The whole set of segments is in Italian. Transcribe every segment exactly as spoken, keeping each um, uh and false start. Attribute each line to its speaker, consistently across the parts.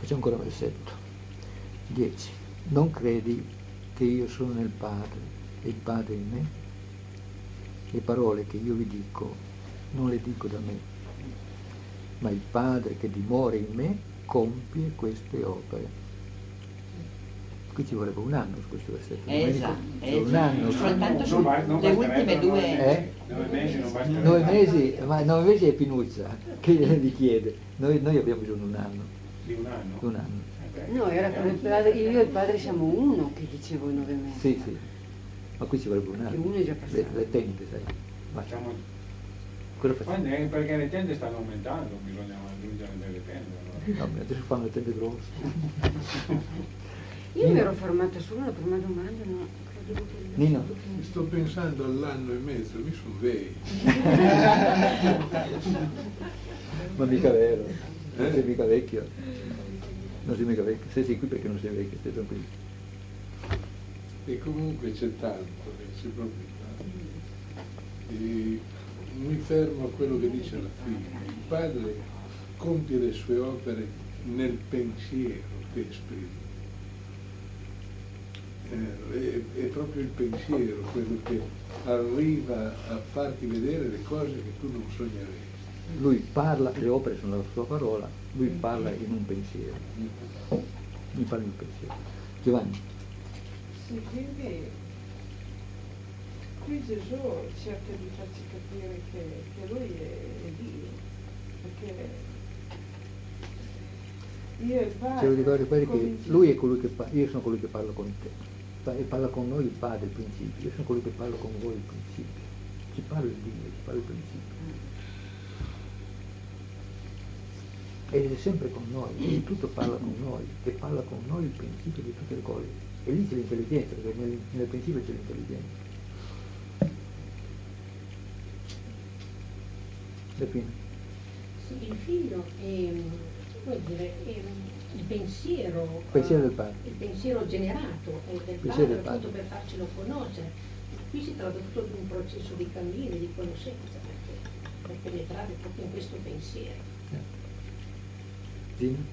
Speaker 1: Facciamo ancora un versetto. dieci. Non credi che io sono nel Padre e il Padre in me? Le parole che io vi dico non le dico da me, ma il Padre che dimora in me compie queste opere. Qui ci vorrebbe un anno su questo versetto.
Speaker 2: Esatto,
Speaker 1: esatto. Un anno.
Speaker 2: Soltanto su
Speaker 3: non, non
Speaker 2: le ultime due.
Speaker 1: Eh?
Speaker 3: Nove mesi non basta.
Speaker 1: Nove mesi, ma nove mesi è Pinuzza che gli chiede. Noi, noi abbiamo bisogno di un anno.
Speaker 3: Di un anno?
Speaker 1: Un anno.
Speaker 4: No, era come il padre, io e il padre siamo uno, che dicevo i nove mesi.
Speaker 1: Sì, sì. Ma qui ci vorrebbe un
Speaker 4: Che
Speaker 1: anno.
Speaker 4: uno è già passato.
Speaker 1: Le, le tende, sai. Ma
Speaker 3: Facciamo...
Speaker 1: cosa facciamo?
Speaker 3: Quando è- perché le tende stanno aumentando, bisogna aggiungere delle tende. Allora.
Speaker 1: No, ma adesso fanno le tende grosse.
Speaker 4: Io mi ero fermata su una prima domanda, no? Credevo che...
Speaker 1: Nino?
Speaker 5: Sto pensando all'anno e mezzo, mi sono vecchio.
Speaker 1: Ma mica vero. Non
Speaker 5: Eh?
Speaker 1: sei mica vecchio. Non sei mica vecchio. Sei, sei qui perché non sei vecchio, stai tranquillo.
Speaker 5: E comunque c'è tanto, c'è proprio tanto. E mi fermo a quello che dice la figlia. Il padre compie le sue opere nel pensiero che esprime. Eh, è, è proprio il pensiero quello che arriva a farti vedere le cose che tu non sogneresti.
Speaker 1: Lui parla, le opere sono la sua parola, lui parla in un pensiero. Mi parla in un pensiero. Giovanni?
Speaker 6: Sì, quindi qui Gesù cerca di farci capire che, che lui è, è Dio, perché io e il
Speaker 1: Se vi
Speaker 6: Padre
Speaker 1: ricordate poi che
Speaker 6: cominci-
Speaker 1: lui è colui che parla, io sono colui che parlo con te, Pa- e parla con noi il Padre, il principio, io sono colui che parlo con voi il principio, ci parla il Dio, ci parla il principio. Ed è sempre con noi, in tutto parla con noi, e parla con noi il principio di tutte le cose. E lì c'è l'intelligenza, perché nel, nel principio c'è l'intelligenza. Define.
Speaker 7: Sì, il figlio è, come dire, è il pensiero,
Speaker 1: Pensiero del
Speaker 7: eh,
Speaker 1: padre.
Speaker 7: il pensiero generato è del
Speaker 1: Pensiero
Speaker 7: padre
Speaker 1: del
Speaker 7: appunto
Speaker 1: padre.
Speaker 7: per farcelo conoscere. Qui si tratta tutto di un processo di cammino, di conoscenza, perché, per penetrare proprio in questo pensiero.
Speaker 1: Gina?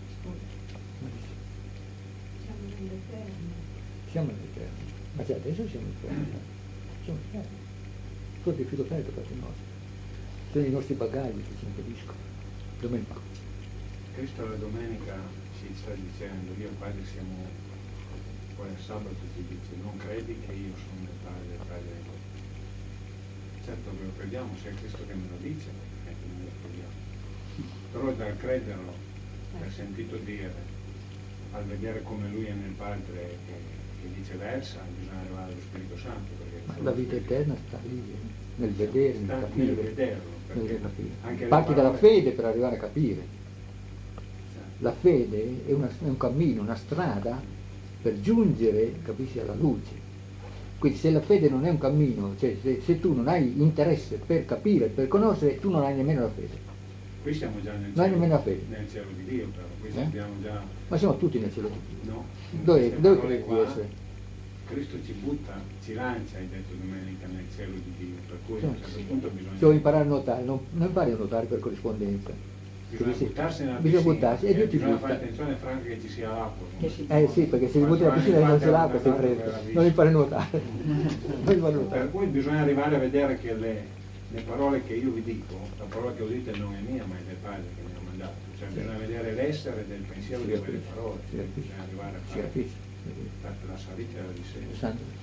Speaker 6: siamo nell'Eterno.
Speaker 1: Siamo nell'Eterno. Ma già adesso siamo nell'Eterno. Siamo nell'Eterno. Tutto il difficoltà è toccato in noi. Sono i nostri bagagli che ci impediscono. Domenica.
Speaker 3: Cristo la domenica ci sta dicendo, io e il Padre siamo, poi al sabato ti dice, non credi che io sono il Padre, il Padre è voi. Certo che lo crediamo, se è Cristo che me lo dice, è che non lo crediamo. Però dal crederlo, dal sentito dire, al vedere come Lui è nel Padre e, e viceversa, bisogna arrivare allo Spirito Santo. Perché
Speaker 1: Ma
Speaker 3: solo
Speaker 1: la
Speaker 3: lo
Speaker 1: vita
Speaker 3: Spirito-
Speaker 1: eterna sta lì, eh, nel vedere, nel
Speaker 3: sta
Speaker 1: capire.
Speaker 3: nel vederlo,
Speaker 1: nel
Speaker 3: perché
Speaker 1: capire.
Speaker 3: anche le
Speaker 1: Parti dalla
Speaker 3: parole-
Speaker 1: fede per arrivare a capire. La fede è, una- è un cammino, una strada per giungere, capisci, alla luce. Quindi se la fede non è un cammino, cioè se, se tu non hai interesse per capire, per conoscere, tu non hai nemmeno la fede.
Speaker 3: Qui siamo già nel
Speaker 1: Non hai
Speaker 3: cielo,
Speaker 1: nemmeno la fede.
Speaker 3: nel cielo di Dio, però qui
Speaker 1: Eh?
Speaker 3: sappiamo già,
Speaker 1: Ma siamo tutti nel cielo di Dio.
Speaker 3: no?
Speaker 1: Dove,
Speaker 3: Queste
Speaker 1: dove
Speaker 3: parole
Speaker 1: credi di
Speaker 3: qua,
Speaker 1: essere?
Speaker 3: Cristo ci butta, ci lancia, hai detto domenica, nel cielo di Dio, per cui
Speaker 1: Sì.
Speaker 3: a un certo punto bisogna,
Speaker 1: Se vuoi imparare a nuotare, non, non impari a nuotare per corrispondenza.
Speaker 3: bisogna
Speaker 1: Sì,
Speaker 3: buttarsi nella
Speaker 1: bisogna
Speaker 3: piscina,
Speaker 1: buttarsi e Dio ti
Speaker 3: bisogna
Speaker 1: butta.
Speaker 3: fare attenzione Franca che ci sia l'acqua.
Speaker 2: Che si-
Speaker 1: Eh sì, perché se ti butti nella piscina e non c'è l'acqua sei freddo, non impari a nuotare. Non impari a
Speaker 3: Per
Speaker 1: nuotare.
Speaker 3: cui bisogna arrivare a vedere che le, le parole che io vi dico, la parola che udite non è mia, ma è del Padre che mi ha mandato. Cioè bisogna vedere l'essere del pensiero
Speaker 1: Si
Speaker 3: di quelle
Speaker 1: capisce,
Speaker 3: parole,
Speaker 1: si capisce,
Speaker 3: bisogna arrivare a
Speaker 1: si
Speaker 3: fare
Speaker 1: capisce.
Speaker 3: la, la salita e la discesa.
Speaker 1: Sandro.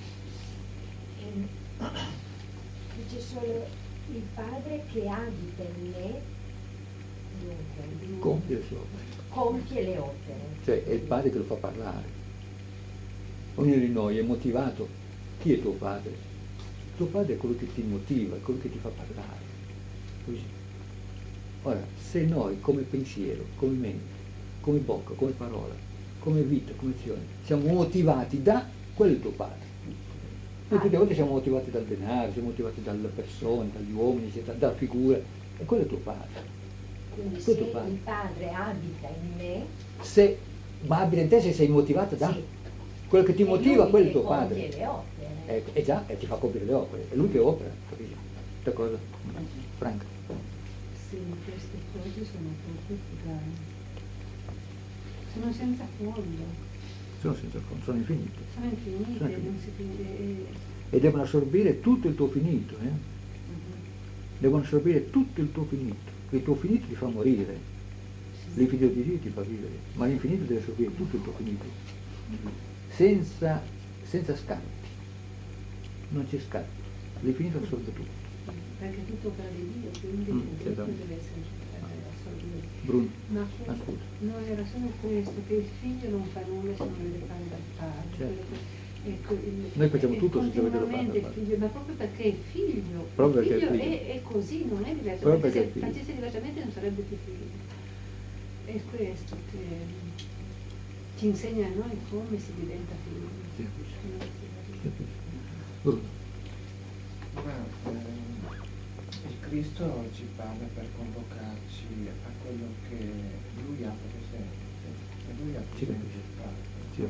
Speaker 8: Dice solo il Padre che abita in me, dunque,
Speaker 1: Compie le sue opere.
Speaker 8: compie le opere.
Speaker 1: Cioè è il padre che lo fa parlare. Ognuno di noi è motivato. Chi è tuo padre? Tuo padre è quello che ti motiva, è quello che ti fa parlare. Così. Ora, se noi come pensiero, come mente, come bocca, come parola, come vita, come azione, siamo motivati da quello è il tuo padre. Noi tutte le volte siamo motivati dal denaro, siamo motivati dalle persone, dagli uomini, eccetera, dalla figura, e quello è il tuo padre.
Speaker 8: Quindi
Speaker 1: Quello
Speaker 8: se
Speaker 1: è tuo padre.
Speaker 8: il Padre abita in me,
Speaker 1: Se, ma abita in te se sei motivata da
Speaker 8: sì,
Speaker 1: quello che ti
Speaker 8: è
Speaker 1: motiva,
Speaker 8: lui
Speaker 1: quello è il
Speaker 8: che
Speaker 1: tuo padre.
Speaker 8: compie le opere.
Speaker 1: Eh, eh già, e ti fa compiere le opere, è lui che opera, capisci? Questa cosa, Franca.
Speaker 4: Sì, queste cose sono proprio da,
Speaker 7: Sono senza fondo,
Speaker 1: sono senza fondo, sono infinite.
Speaker 7: sono infinite,
Speaker 1: Sono
Speaker 7: non si e-
Speaker 1: E devono assorbire tutto il tuo finito, eh? Devono assorbire tutto il tuo finito. Il tuo finito ti fa morire, l'infinito di Dio ti fa vivere, ma l'infinito deve assorbire tutto il tuo finito, senza, senza scatti. Non c'è scatto, l'infinito assorbe tutto.
Speaker 7: perché tutto opera di Dio, quindi
Speaker 1: Mm,
Speaker 7: tutto
Speaker 1: certamente.
Speaker 7: deve essere eh, assorbito.
Speaker 1: Bruno,
Speaker 7: Ma
Speaker 1: ah, scusa.
Speaker 7: no, era solo questo, che il figlio non fa nulla se non vede fare dal padre.
Speaker 1: Certo.
Speaker 7: quello che- ecco, il-
Speaker 1: Noi facciamo
Speaker 7: e
Speaker 1: tutto senza vederlo fare
Speaker 7: continuamente
Speaker 1: dal
Speaker 7: il figlio, ma proprio perché è figlio,
Speaker 1: Proprio
Speaker 7: il
Speaker 1: perché è
Speaker 7: figlio,
Speaker 1: figlio.
Speaker 7: È, è così, non è diverso,
Speaker 1: Proprio
Speaker 7: perché
Speaker 1: perché è
Speaker 7: se
Speaker 1: figlio.
Speaker 7: facesse diversamente non sarebbe più figlio. È questo che ci insegna a noi come si diventa figli.
Speaker 1: Sì,
Speaker 7: Come si diventa.
Speaker 1: sì. Bruno,
Speaker 2: Ma ehm, il Cristo ci parla per convocarci a quello che Lui ha presente, e Lui ha
Speaker 1: Sì,
Speaker 2: presente il Padre.
Speaker 1: sì.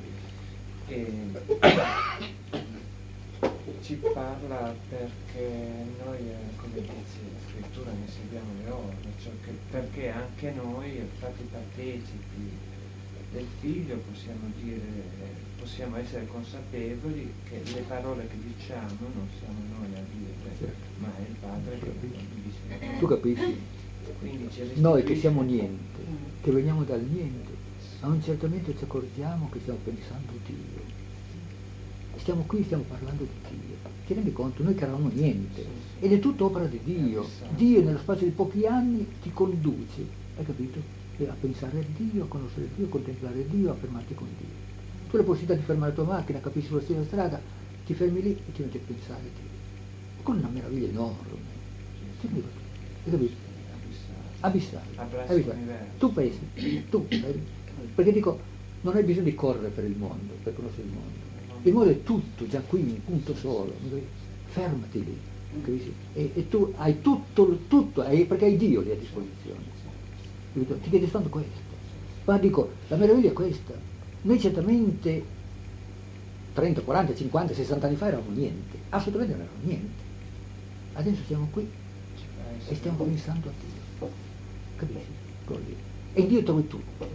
Speaker 2: E ci parla perché noi, eh, come dice la scrittura, ne seguiamo le orme, cioè che perché anche noi, stati partecipi del Figlio, possiamo dire, possiamo essere consapevoli che le parole che diciamo non siamo noi a dire,
Speaker 1: Certo.
Speaker 2: ma è il Padre che dice.
Speaker 1: Tu capisci?
Speaker 2: Quindi ci
Speaker 1: Noi che
Speaker 2: restituisce-
Speaker 1: siamo niente, che veniamo dal niente, a un certo momento ci accorgiamo che stiamo pensando a Dio. Stiamo qui, stiamo parlando di Dio. Ti rendi conto? Noi che eravamo niente. Ed è tutto opera di Dio. Dio nello spazio di pochi anni ti conduce, hai capito? E a pensare a Dio, a conoscere Dio, a contemplare Dio, a fermarti con Dio. Tu hai la possibilità di fermare la tua macchina, capisci sulla stessa strada, ti fermi lì e ti metti a pensare a Dio. Con una meraviglia enorme. Ti dico, hai capito? Abissale.
Speaker 2: Abbraccia
Speaker 1: Abissale.
Speaker 2: l'universo.
Speaker 1: Tu pensi, tu, eh, perché dico, non hai bisogno di correre per il mondo, per conoscere il mondo. Il mondo è tutto, già qui, un punto solo. Fermati lì, capisci? E, e tu hai tutto, tutto, hai, perché hai Dio lì a disposizione. Capito? Ti chiedi soltanto questo. Ma dico, la meraviglia è questa. Noi certamente trenta, quaranta, cinquanta, sessanta anni fa eravamo niente, assolutamente non eravamo niente. Adesso siamo qui e stiamo pensando a Dio. Capisci? Così. E in Dio trovi tutto.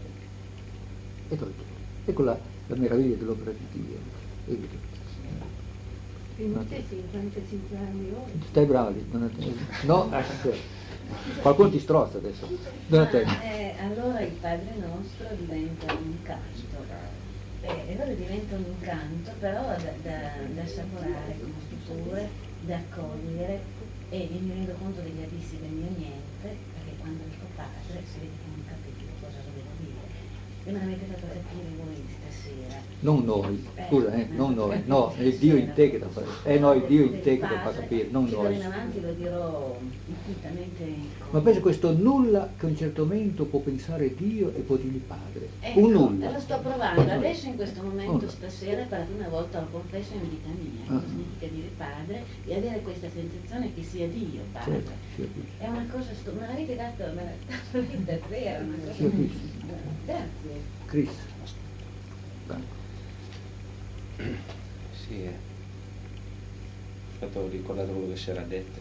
Speaker 1: E trovi tutto. Ecco la, la meraviglia dell'opera di Dio. Capito?
Speaker 7: Quindi te cinquantacinque anni ora.
Speaker 1: Stai bravi, Donatello. No, aspetta. Qualcuno ti strozza adesso. Donatello.
Speaker 9: Ma, eh, allora il Padre nostro diventa un canto. Eh, allora diventa un incanto, però da, da, da assaporare con stupore, da accogliere, e mi rendo conto degli abissi del mio niente, perché quando dico Padre si vede che non capisco cosa dovevo dire. E me l'avete fatto capire voi stasera.
Speaker 1: Non noi, scusa, eh, non noi, no, è il Dio in te che da fare. Eh no, è il Dio in te che lo fa capire, non
Speaker 9: Che d'ora
Speaker 1: noi.
Speaker 9: in avanti lo dirò infinitamente.
Speaker 1: Ma penso questo nulla che a un certo momento può pensare Dio e può dirgli Padre.
Speaker 9: Ecco,
Speaker 1: Un nulla.
Speaker 9: lo sto provando adesso in questo momento,
Speaker 1: Oh.
Speaker 9: stasera per la prima volta lo confesso in vita mia, cosa
Speaker 1: Ah.
Speaker 9: significa dire Padre e avere questa sensazione che sia Dio Padre.
Speaker 1: Certo, si capisce.
Speaker 9: È una cosa stu- me l'avete dato, me l'avete vera, una cosa.
Speaker 1: Si capisce.
Speaker 9: Grazie.
Speaker 1: Chris. Vai.
Speaker 10: Sì, eh. Ho ricordato quello che si era detto.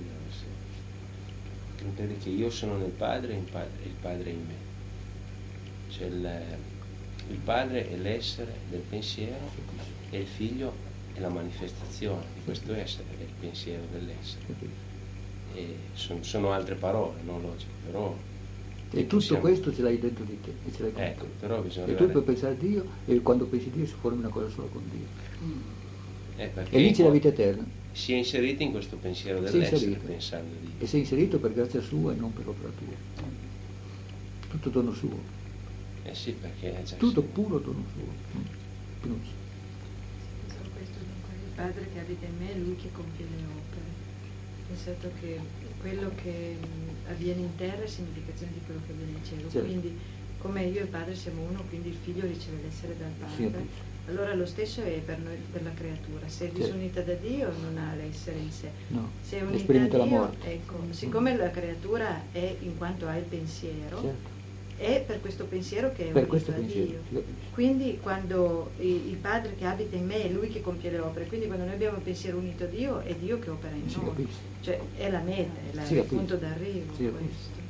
Speaker 10: Intende che io sono nel Padre e il Padre, il padre è in me. Cioè il, il Padre è l'essere del pensiero e il Figlio è la manifestazione di questo essere, del pensiero dell'essere. E son- sono altre parole, non logiche, però...
Speaker 1: E tutto
Speaker 10: possiamo-
Speaker 1: questo ce l'hai dentro di te. E, ce l'hai con
Speaker 10: Ecco,
Speaker 1: te.
Speaker 10: però bisogna
Speaker 1: E tu
Speaker 10: arrivare-
Speaker 1: puoi pensare a Dio e quando pensi a Dio si forma una cosa sola con Dio.
Speaker 10: Eh, perché
Speaker 1: E lì c'è la vita eterna.
Speaker 10: si è inseriti in questo pensiero
Speaker 1: Sei
Speaker 10: dell'essere,
Speaker 1: inserito.
Speaker 10: pensando di...
Speaker 1: E sei inserito per grazia sua e non per opera tua. Tutto dono suo.
Speaker 10: Eh sì, perché è già
Speaker 1: Tutto
Speaker 10: sì.
Speaker 1: puro dono suo. Mm. Pinucci.
Speaker 6: Sono questo dunque, il Padre che abita in me è Lui che compie le opere. Pensato che quello che mh, avviene in terra è significazione di quello che avviene in cielo.
Speaker 1: Certo.
Speaker 6: Quindi, come io e il Padre siamo uno, quindi il Figlio riceve l'essere dal
Speaker 1: Sì,
Speaker 6: Padre.
Speaker 1: capisco.
Speaker 6: Allora lo stesso è per noi, per la creatura. Se è
Speaker 1: Certo.
Speaker 6: disunita da Dio non ha l'essere in sé.
Speaker 1: No,
Speaker 6: Se è unita a
Speaker 1: sperimenta la
Speaker 6: Dio,
Speaker 1: morte.
Speaker 6: ecco, siccome la creatura è in quanto ha il pensiero,
Speaker 1: Certo.
Speaker 6: è per questo pensiero che è
Speaker 1: Per
Speaker 6: unito
Speaker 1: questo
Speaker 6: a
Speaker 1: pensiero.
Speaker 6: Dio.
Speaker 1: Si capisce.
Speaker 6: Quindi quando i- il Padre che abita in me è Lui che compie le opere, quindi quando noi abbiamo un pensiero unito a Dio è Dio che opera in
Speaker 1: Si
Speaker 6: noi.
Speaker 1: capisce.
Speaker 6: Cioè è la meta, è la-
Speaker 1: Si
Speaker 6: il
Speaker 1: capisce.
Speaker 6: punto d'arrivo
Speaker 1: Si capisce.
Speaker 6: questo.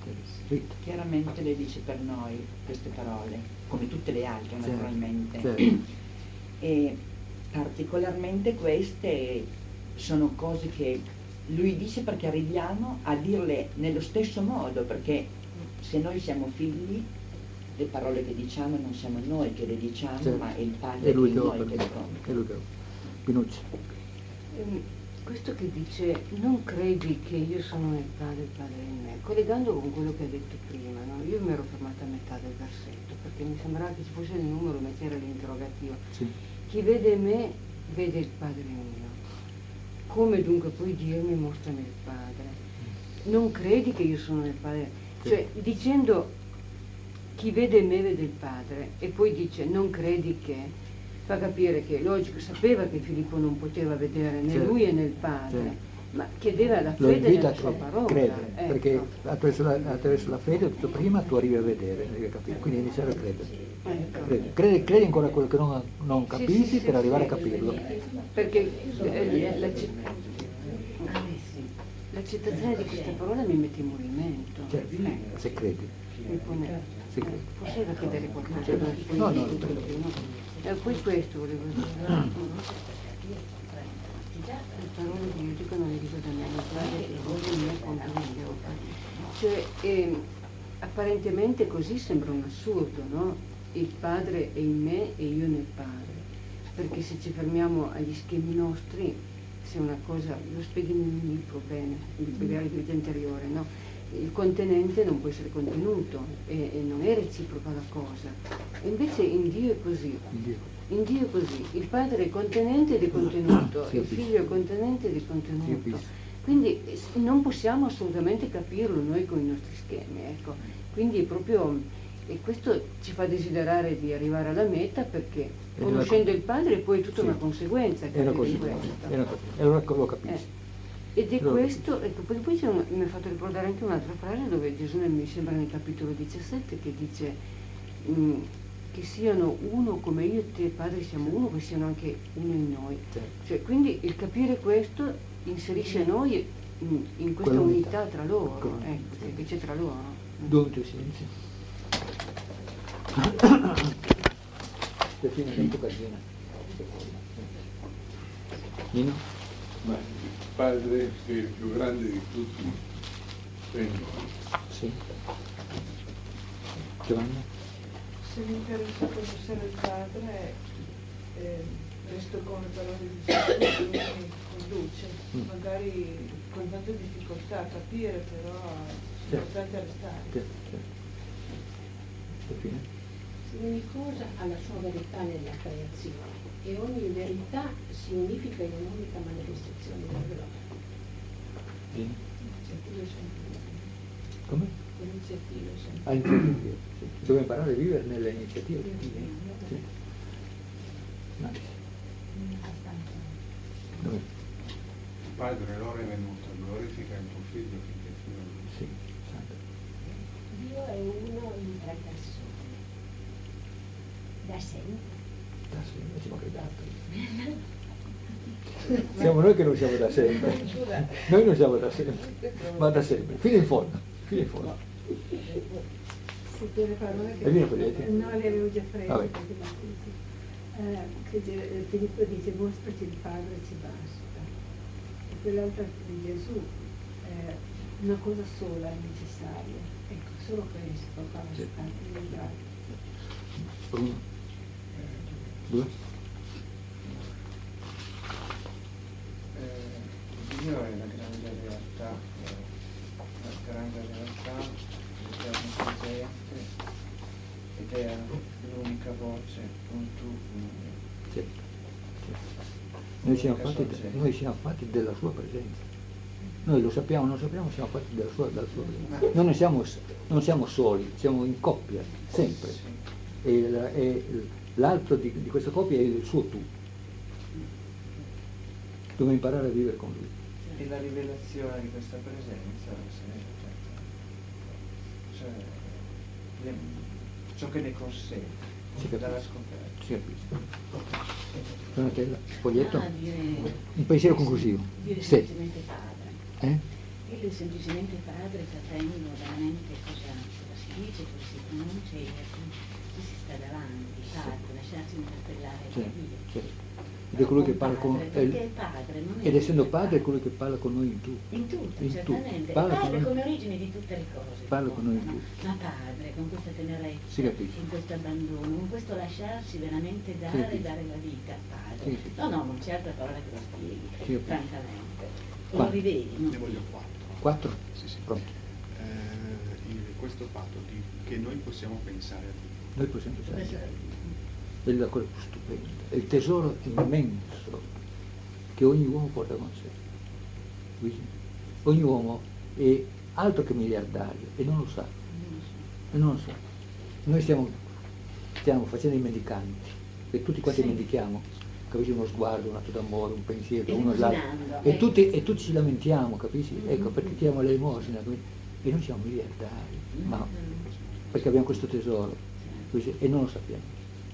Speaker 1: Rita.
Speaker 11: Chiaramente le dice per noi queste parole, come tutte le altre
Speaker 1: Certo,
Speaker 11: naturalmente.
Speaker 1: certo.
Speaker 11: E particolarmente queste sono cose che lui dice perché arriviamo a dirle nello stesso modo, perché se noi siamo figli, le parole che diciamo non siamo noi che le diciamo,
Speaker 1: Certo.
Speaker 11: ma è il Padre
Speaker 1: È lui
Speaker 11: in
Speaker 1: che
Speaker 11: noi
Speaker 1: opera.
Speaker 11: che le compie.
Speaker 1: È lui che opera. Pinucci.
Speaker 4: Ehm, Questo che dice non credi che io sono nel Padre e il Padre in me, collegando con quello che hai detto prima, no? Io mi ero fermata a metà del versetto perché mi sembrava che ci fosse il numero ma c'era l'interrogativo.
Speaker 1: Sì.
Speaker 4: Chi vede me vede il Padre mio. Come dunque puoi dirmi mostrami il Padre? Non credi che io sono nel Padre? Cioè dicendo chi vede me vede il Padre e poi dice non credi che, fa capire che logico, sapeva che Filippo non poteva vedere né
Speaker 1: Certo.
Speaker 4: lui e né il Padre,
Speaker 1: Certo.
Speaker 4: ma chiedeva la
Speaker 1: Lo
Speaker 4: fede
Speaker 1: invita
Speaker 4: nella
Speaker 1: a
Speaker 4: sua
Speaker 1: credere,
Speaker 4: parola.
Speaker 1: credere,
Speaker 4: ecco.
Speaker 1: perché attraverso la, attraverso la fede tutto prima tu arrivi a vedere, arrivi a capire, quindi iniziare a credere.
Speaker 4: Ecco.
Speaker 1: Credi, credi, credi ancora quello che non, non
Speaker 4: Sì,
Speaker 1: capisci
Speaker 4: sì, sì,
Speaker 1: per arrivare
Speaker 4: sì.
Speaker 1: a capirlo.
Speaker 4: Perché eh, la, ci- l'accettazione di questa parola mi mette in movimento.
Speaker 1: Certo,
Speaker 4: Ecco.
Speaker 1: se credi.
Speaker 4: Mi pone-
Speaker 1: Se credi.
Speaker 4: Forse era chiedere qualcosa
Speaker 1: Certo.
Speaker 4: da poi
Speaker 1: No, no,
Speaker 4: tutto
Speaker 1: no.
Speaker 4: più, no? E poi questo volevo dire. Le parole che io dico non le dico da me, le parole che voglio mia compiono gli opere. Cioè, ehm, apparentemente così sembra un assurdo, no? Il Padre è in me e io nel Padre. Perché se ci fermiamo agli schemi nostri, se una cosa, lo spieghi nel libro bene, il spiegare di vita interiore, no? Il contenente non può essere contenuto e, e non è reciproca la cosa. E invece in Dio è così.
Speaker 1: Dio.
Speaker 4: In Dio è così. Il Padre è contenente ed è contenuto,
Speaker 1: Sì,
Speaker 4: il
Speaker 1: sì.
Speaker 4: Figlio è contenente ed è contenuto.
Speaker 1: capisco.
Speaker 4: Quindi eh, non possiamo assolutamente capirlo noi con i nostri schemi, ecco. Quindi è proprio, e questo ci fa desiderare di arrivare alla meta perché
Speaker 1: una
Speaker 4: conoscendo
Speaker 1: co-
Speaker 4: il Padre è poi tutta
Speaker 1: Sì.
Speaker 4: una conseguenza
Speaker 1: È una
Speaker 4: capire
Speaker 1: cosa,
Speaker 4: questo.
Speaker 1: è una cosa. E allora lo capisci.
Speaker 4: Eh. Ed è
Speaker 1: Lo
Speaker 4: questo, ecco, poi, poi c'è un- mi ha fatto ricordare anche un'altra frase dove Gesù nel- mi sembra nel capitolo diciassette che dice mm, che siano uno come io e te Padre siamo uno, che siano anche uno in noi.
Speaker 1: Certo.
Speaker 4: Cioè, quindi il capire questo inserisce noi mm, in questa
Speaker 1: Quell'unità.
Speaker 4: unità tra loro,
Speaker 1: Quell'unità,
Speaker 4: ecco,
Speaker 1: sì.
Speaker 4: che c'è tra loro.
Speaker 1: Dove tu silenzio? Perfino dentro casina. Nino?
Speaker 5: Ma il Padre che è il più grande di tutti è in noi.
Speaker 1: Sì. Giovanni?
Speaker 6: Se mi interessa conoscere il Padre, eh, resto con le parole di Gesù, lui mi conduce,
Speaker 1: Mm.
Speaker 6: magari con tante difficoltà a capire, però è
Speaker 1: Certo.
Speaker 6: importante restare.
Speaker 1: Certo, certo. Perfino?
Speaker 7: Ogni cosa ha la sua verità nella creazione e ogni verità si unifica in un'unica manifestazione della gloria.
Speaker 1: Dino?
Speaker 6: Iniziative sempre.
Speaker 1: Come?
Speaker 6: Iniziative sempre.
Speaker 1: Ah, iniziative. Sì. Dobbiamo imparare a vivere nelle iniziative. Sì. Nice. Dove?
Speaker 3: Padre, l'ora è venuta, glorifica il tuo figlio finché fino a lui.
Speaker 1: Sì, santo.
Speaker 8: Dio è uno in tre persone, da sempre.
Speaker 1: Da sempre, ci manca altro. Siamo noi che non siamo da sempre. Noi non siamo da sempre, ma da sempre, fino in fondo, fino in fondo.
Speaker 12: Sì, quelle parole che
Speaker 1: E vieni con lei, sì.
Speaker 12: no, le avevo già prese.
Speaker 1: Vabbè.
Speaker 12: perché non sì. Eh, che Ge- Filippo dice mostrati il Padre ci basta. E quell'altra di Gesù, eh, una cosa sola è necessaria. Ecco, solo questo basta.
Speaker 1: Sì.
Speaker 12: Grazie.
Speaker 1: Uno, due,
Speaker 2: Eh, Dio è la grande realtà, eh, la grande realtà, l'eterno presente ed è l'unica voce con tu uno.
Speaker 1: sì, sì. Noi siamo, fatti, noi siamo fatti della sua presenza. Noi lo sappiamo, non sappiamo, siamo fatti della sua, della sua presenza. Noi non siamo, non siamo soli, siamo in coppia, sempre. E, la- e l'altro di, di questa coppia è il suo tu. Dobbiamo imparare a vivere con lui.
Speaker 2: E la rivelazione di questa presenza, se- cioè, le- ciò che ne consente,
Speaker 1: Si capisce.
Speaker 2: dalla scoperta.
Speaker 1: Si capisce. Donatella, foglietto?
Speaker 9: Ah, dire,
Speaker 1: Un pensiero conclusivo.
Speaker 9: dire
Speaker 1: Sì.
Speaker 9: semplicemente Padre.
Speaker 1: Eh?
Speaker 9: che semplicemente padre, capendo veramente cosa, cosa si dice, cosa si pronuncia e chi si sta davanti, padre, lasciarsi interpellare da Dio.
Speaker 1: Certo. Ed è colui che parla con
Speaker 9: Padre, perché è padre, non è
Speaker 1: ed essendo
Speaker 9: padre,
Speaker 1: padre è colui che parla con noi in tutto.
Speaker 9: in tutto,
Speaker 1: in
Speaker 9: certamente.
Speaker 1: tutto.
Speaker 9: È
Speaker 1: Parla con
Speaker 9: padre
Speaker 1: noi-
Speaker 9: come origine di tutte le cose.
Speaker 1: Parla con noi in
Speaker 9: no?
Speaker 1: tutto.
Speaker 9: Ma padre, con questa tenerezza,
Speaker 1: Si capisce.
Speaker 9: con questo abbandono, con questo lasciarsi veramente
Speaker 1: Si
Speaker 9: dare e
Speaker 1: capisce.
Speaker 9: dare la vita, padre.
Speaker 1: Sì, sì.
Speaker 9: No, no, non c'è altra parola che lo spieghi,
Speaker 1: Si capisce.
Speaker 9: francamente. O
Speaker 1: Qua.
Speaker 9: lo rivedi, no?
Speaker 3: Ne voglio quattro.
Speaker 1: Quattro?
Speaker 3: Sì, sì.
Speaker 1: Pronto.
Speaker 3: Eh, il- questo fatto di, che noi possiamo pensare a Dio.
Speaker 1: Noi possiamo pensare.
Speaker 9: Questo-
Speaker 1: È la cosa più stupenda. È il tesoro immenso che ogni uomo porta con sé. Capisci? Ogni uomo è altro che miliardario e non lo sa. E non lo sa. Noi stiamo, stiamo facendo i mendicanti e tutti quanti
Speaker 9: Sì.
Speaker 1: mendichiamo. Capisci? Uno sguardo, un atto d'amore, un pensiero,
Speaker 9: E
Speaker 1: uno all'altro.
Speaker 9: immaginando,
Speaker 1: E
Speaker 9: eh.
Speaker 1: tutti, e tutti ci lamentiamo, capisci? Ecco, perché chiamo l'elemosina. E noi siamo miliardari, ma perché abbiamo questo tesoro capisci? E non lo sappiamo.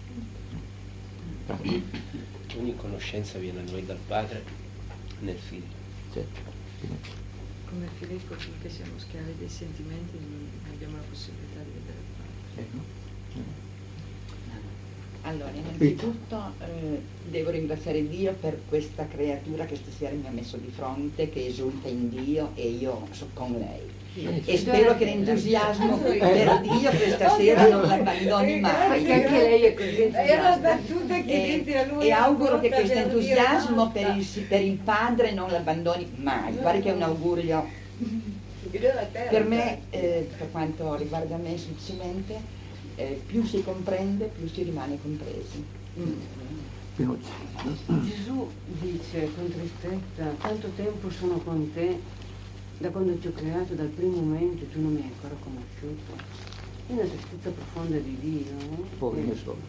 Speaker 10: Ogni conoscenza viene a noi dal Padre nel Figlio.
Speaker 1: Certo.
Speaker 6: Come Filippo, finché siamo schiavi dei sentimenti non abbiamo la possibilità di vedere il Padre.
Speaker 1: Eh, no?
Speaker 11: Allora, innanzitutto eh, devo ringraziare Dio per questa creatura che stasera mi ha messo di fronte, che esulta in Dio e io sono con lei. E spero che l'entusiasmo per Dio questa sera non l'abbandoni mai.
Speaker 4: Perché anche lei è così
Speaker 7: È una
Speaker 4: entusiasta.
Speaker 7: battuta che dite a lui.
Speaker 11: E auguro che
Speaker 7: porta
Speaker 11: questo
Speaker 7: per Dio
Speaker 11: entusiasmo
Speaker 7: basta.
Speaker 11: per il, per il padre non l'abbandoni mai. Guarda che è un augurio per me, eh, per quanto riguarda me semplicemente, eh, più si comprende, più si rimane compresi.
Speaker 1: Pinucci.
Speaker 4: Gesù dice con tristezza, tanto tempo sono con te, da quando ti ho creato dal primo momento tu non mi hai ancora conosciuto. È una tristezza profonda di Dio. No?
Speaker 1: Poi ne so.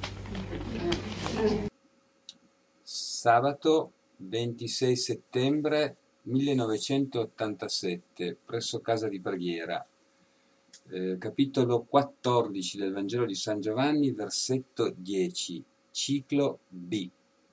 Speaker 13: Sabato ventisei settembre millenovecentottantasette, presso casa di preghiera, eh, capitolo quattordici del Vangelo di San Giovanni, versetto dieci, ciclo B.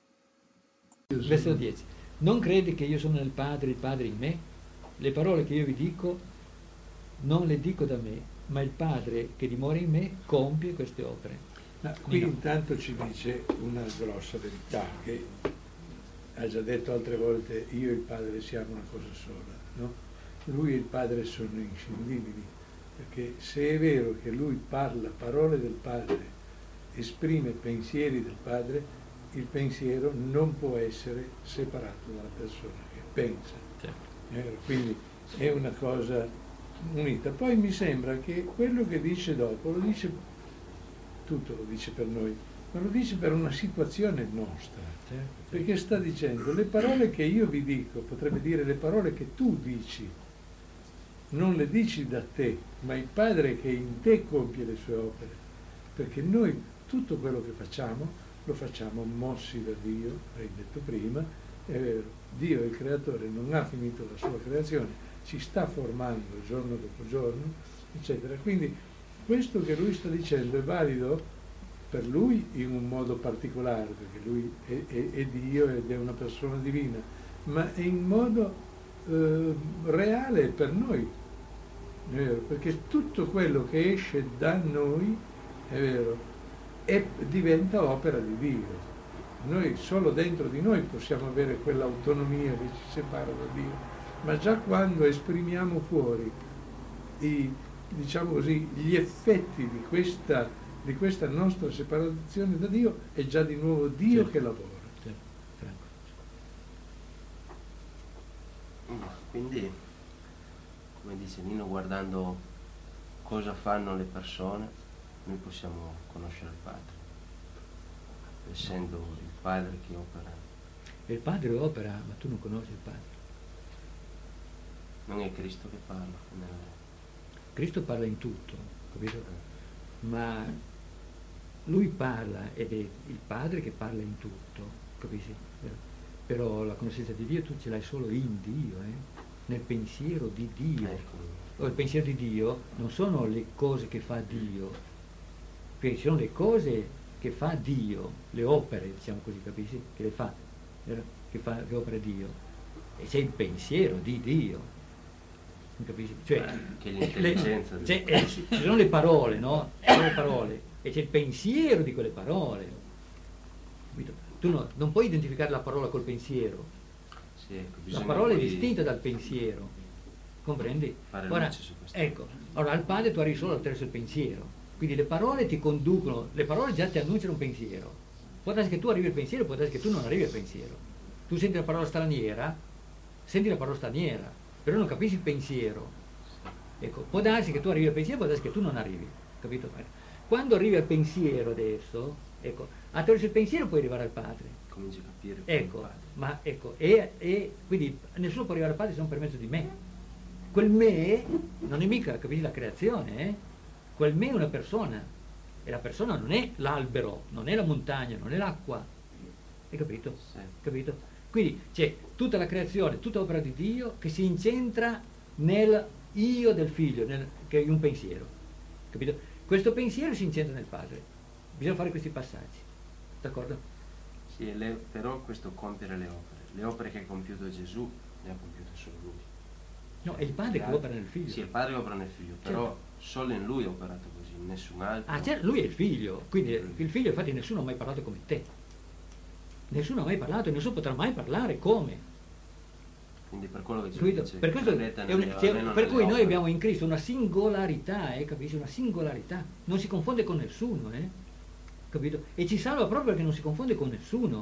Speaker 1: Versetto dieci. Non credi che io sono nel Padre, il Padre in me? Le parole che io vi dico non le dico da me, ma il Padre che dimora in me compie queste opere.
Speaker 5: Ma qui
Speaker 1: Nino.
Speaker 5: intanto ci dice una grossa verità, che ha già detto altre volte, io e il Padre siamo una cosa sola, no? Lui e il Padre sono inscindibili, perché se è vero che lui parla parole del Padre, esprime pensieri del Padre, il pensiero non può essere separato dalla persona che pensa. Eh, Quindi è una cosa unita. Poi mi sembra che quello che dice dopo lo dice, tutto lo dice per noi, ma lo dice per una situazione nostra, perché sta dicendo le parole che io vi dico, potrebbe dire le parole che tu dici, non le dici da te, ma il Padre che in te compie le sue opere, perché noi tutto quello che facciamo lo facciamo mossi da Dio, hai detto prima, è vero, Dio il creatore non ha finito la sua creazione, ci sta formando giorno dopo giorno, eccetera. Quindi questo che lui sta dicendo è valido per lui in un modo particolare, perché lui è, è, è Dio ed è una persona divina, ma è in modo eh, reale per noi, è vero, perché tutto quello che esce da noi, è vero, è, diventa opera di Dio. Noi solo dentro di noi possiamo avere quell'autonomia che ci separa da Dio, ma già quando esprimiamo fuori i, diciamo così, gli effetti di questa, di questa nostra separazione da Dio, è già di nuovo Dio
Speaker 1: Certo.
Speaker 5: che lavora.
Speaker 10: Quindi, come dice Nino, guardando cosa fanno le persone, noi possiamo conoscere il Padre, essendo il Padre che opera.
Speaker 1: E il Padre opera, ma tu non conosci il Padre.
Speaker 10: Non è Cristo che parla. Nel...
Speaker 1: Cristo parla in tutto, capito? Ma lui parla ed è il Padre che parla in tutto, capisci? Però la conoscenza di Dio tu ce l'hai solo in Dio, eh? Nel pensiero di Dio.
Speaker 10: Ecco.
Speaker 1: Il pensiero di Dio non sono le cose che fa Dio, perché sono le cose che fa Dio, le opere, diciamo così, capisci? Che le fa, che fa le opere Dio. E c'è il pensiero di Dio. mi capisci? Cioè,
Speaker 10: che l'intelligenza
Speaker 1: le, cioè, eh, ci sono le parole, no? Ci sono le parole e c'è il pensiero di quelle parole, capito? Tu no, non puoi identificare la parola col pensiero,
Speaker 10: sì, ecco,
Speaker 1: la parola
Speaker 10: poi...
Speaker 1: è distinta dal pensiero, comprendi?
Speaker 10: Fare
Speaker 1: Ora,
Speaker 10: luce su questo.
Speaker 1: ecco, allora al padre tu arrivi solo attraverso il pensiero, quindi le parole ti conducono, le parole già ti annunciano un pensiero, può darsi che tu arrivi al pensiero, può darsi che tu non arrivi al pensiero, tu senti la parola straniera, senti la parola straniera, però non capisci il pensiero, ecco, può darsi che tu arrivi al pensiero, può darsi che tu non arrivi, capito? Quando arrivi al pensiero adesso, ecco, attraverso il pensiero puoi arrivare al padre,
Speaker 10: cominci a capire,
Speaker 1: ecco, ma ecco, e, e quindi nessuno può arrivare al padre se non per mezzo di me. Quel me non è mica, capisci, la creazione, eh? Quel me è una persona, e la persona non è l'albero, non è la montagna, non è l'acqua, hai capito?
Speaker 10: Sì.
Speaker 1: Capito? Quindi c'è tutta la creazione, tutta opera di Dio che si incentra nel io del figlio, nel, che è un pensiero, capito? Questo pensiero si incentra nel padre, bisogna fare questi passaggi, d'accordo?
Speaker 10: Sì, le, però questo compiere le opere, le opere che ha compiuto Gesù le ha compiute solo lui.
Speaker 1: No, è il padre che opera nel figlio.
Speaker 10: Sì, il padre opera nel figlio, però certo. Solo in lui è operato così, nessun altro.
Speaker 1: Ah, certo, lui è il figlio, quindi il figlio, infatti nessuno ha mai parlato come te. Nessuno ha mai parlato e nessuno potrà mai parlare come.
Speaker 10: Quindi per quello che Gesù
Speaker 1: Capito?
Speaker 10: dice,
Speaker 1: per questo
Speaker 10: nelle,
Speaker 1: è un, cioè, per cui
Speaker 10: opere.
Speaker 1: Noi abbiamo in Cristo una singolarità, eh, capisci? Una singolarità. Non si confonde con nessuno, eh? Capito? E ci salva proprio perché non si confonde con nessuno.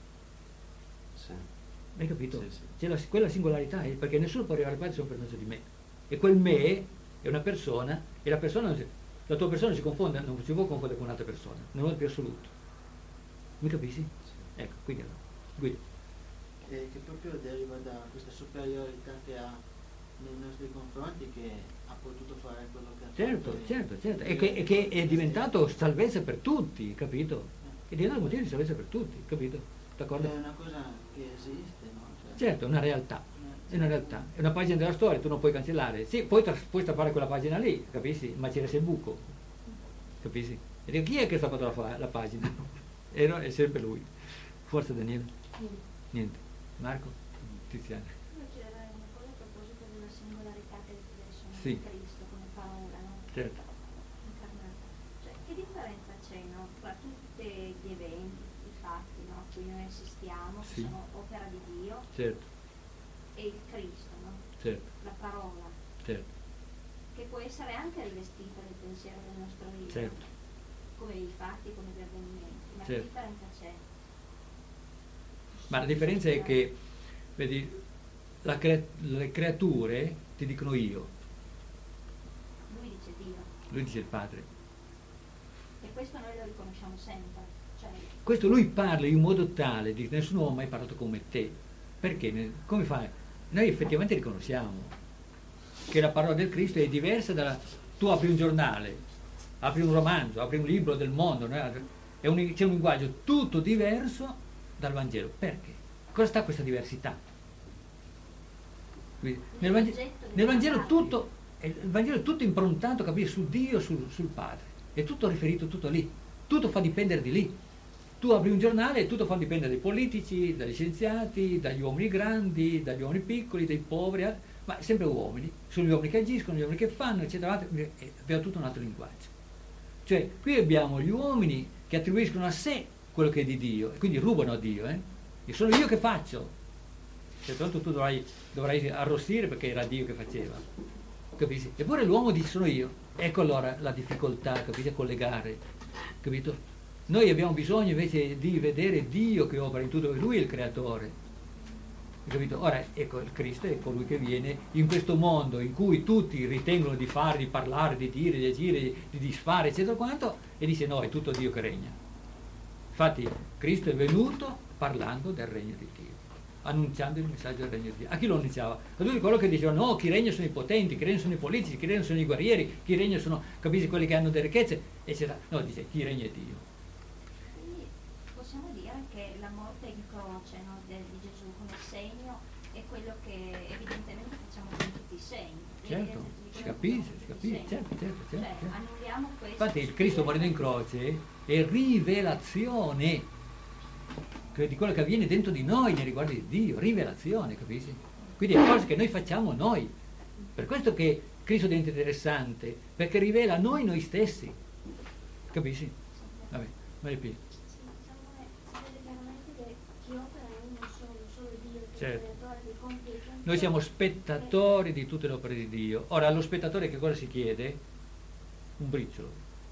Speaker 10: Sì.
Speaker 1: Hai capito?
Speaker 10: Sì, sì.
Speaker 1: C'è la, quella singolarità, eh, perché nessuno può arrivare al Padre se non per mezzo di me. E quel me è una persona, e la persona, la tua persona si confonde, non si può confondere con un'altra persona, nel modo più assoluto. Mi capisci? Sì. Ecco, quindi allora, guida.
Speaker 14: E che proprio deriva da questa superiorità che ha nei nostri confronti, che ha potuto fare quello che ha
Speaker 1: certo,
Speaker 14: fatto.
Speaker 1: Certo, certo, e che, e che è diventato salvezza per tutti, capito? È diventato motivo di salvezza per tutti, capito? D'accordo?
Speaker 14: È una cosa che esiste, no? Cioè,
Speaker 1: certo, è una realtà, è una realtà, è una pagina della storia, tu non puoi cancellare. Sì, puoi, tras- puoi strappare quella pagina lì, capisci? Ma c'era il buco, capisci? E dico, chi è che ha strappato la, fa- la pagina? Era, è sempre lui. Forza Daniele? Niente. Marco? Tiziana?
Speaker 15: Io c'era una cosa a proposito della singolarità che sono
Speaker 1: sì.
Speaker 15: di Cristo come parola, no?
Speaker 1: Certo.
Speaker 15: Incarnata. Cioè, che differenza c'è, no? Tra tutti gli eventi, i fatti, no? A cui noi assistiamo, che
Speaker 1: sì.
Speaker 15: sono opera di Dio,
Speaker 1: certo.
Speaker 15: e il Cristo, no?
Speaker 1: Certo.
Speaker 15: La parola.
Speaker 1: Certo.
Speaker 15: Che può essere anche rivestita del pensiero del nostro Dio.
Speaker 1: Certo.
Speaker 15: Come i fatti, come gli avvenimenti. Ma
Speaker 1: certo.
Speaker 15: che differenza c'è?
Speaker 1: Ma la differenza è che, vedi, la crea- le creature ti dicono io.
Speaker 15: Lui dice Dio.
Speaker 1: Lui dice il Padre.
Speaker 15: E questo noi lo riconosciamo sempre. Cioè...
Speaker 1: Questo lui parla in modo tale di nessuno ha mai parlato come te. Perché? Come fai? Noi effettivamente riconosciamo che la parola del Cristo è diversa dalla... Tu apri un giornale, apri un romanzo, apri un libro del mondo, no? È un, c'è un linguaggio tutto diverso dal Vangelo. Perché? Cosa sta questa diversità? Quindi, nel, Vangelo, nel Vangelo tutto il Vangelo è tutto improntato, capisci, su Dio, sul, sul Padre, è tutto riferito, tutto lì, tutto fa dipendere di lì. Tu apri un giornale e tutto fa dipendere dai politici, dagli scienziati, dagli uomini grandi, dagli uomini piccoli, dai poveri, ma sempre uomini, sono gli uomini che agiscono, gli uomini che fanno, eccetera, abbiamo tutto un altro linguaggio. Cioè qui abbiamo gli uomini che attribuiscono a sé quello che è di Dio, e quindi rubano a Dio, eh? E sono io che faccio. Cioè, tra l'altro tu dovrai, dovrai arrossire perché era Dio che faceva, capisci? Eppure l'uomo dice sono io. Ecco allora la difficoltà, capisci, a collegare, capito? Noi abbiamo bisogno invece di vedere Dio che opera in tutto, lui è il creatore, capito? Ora ecco, il Cristo è colui che viene in questo mondo in cui tutti ritengono di fare, di parlare, di dire, di agire, di disfare, eccetera quanto, e dice no, è tutto Dio che regna. Infatti Cristo è venuto parlando del regno di Dio, annunciando il messaggio del regno di Dio. A chi lo annunciava? A tutti coloro che dicevano no, chi regna sono i potenti, chi regna sono i politici, chi regna sono i guerrieri, chi regna sono, capisci, quelli che hanno delle ricchezze, eccetera. No, dice chi regna è Dio.
Speaker 15: Quindi possiamo dire che la morte in croce, no, del, di Gesù come segno è quello che evidentemente facciamo con tutti i segni.
Speaker 1: Certo, si capisce, si capisce, certo, certo, certo,
Speaker 15: cioè,
Speaker 1: certo.
Speaker 15: annulliamo questo.
Speaker 1: Infatti il Cristo morendo in croce è rivelazione di quello che avviene dentro di noi nei riguardi di Dio, rivelazione, capisci? Quindi è cose che noi facciamo noi, Per questo che Cristo diventa interessante, perché rivela a noi noi stessi. Capisci? Vabbè, vai più. Certo. Noi siamo spettatori di tutte le opere di Dio. Ora, allo spettatore che cosa si chiede? Un briciolo.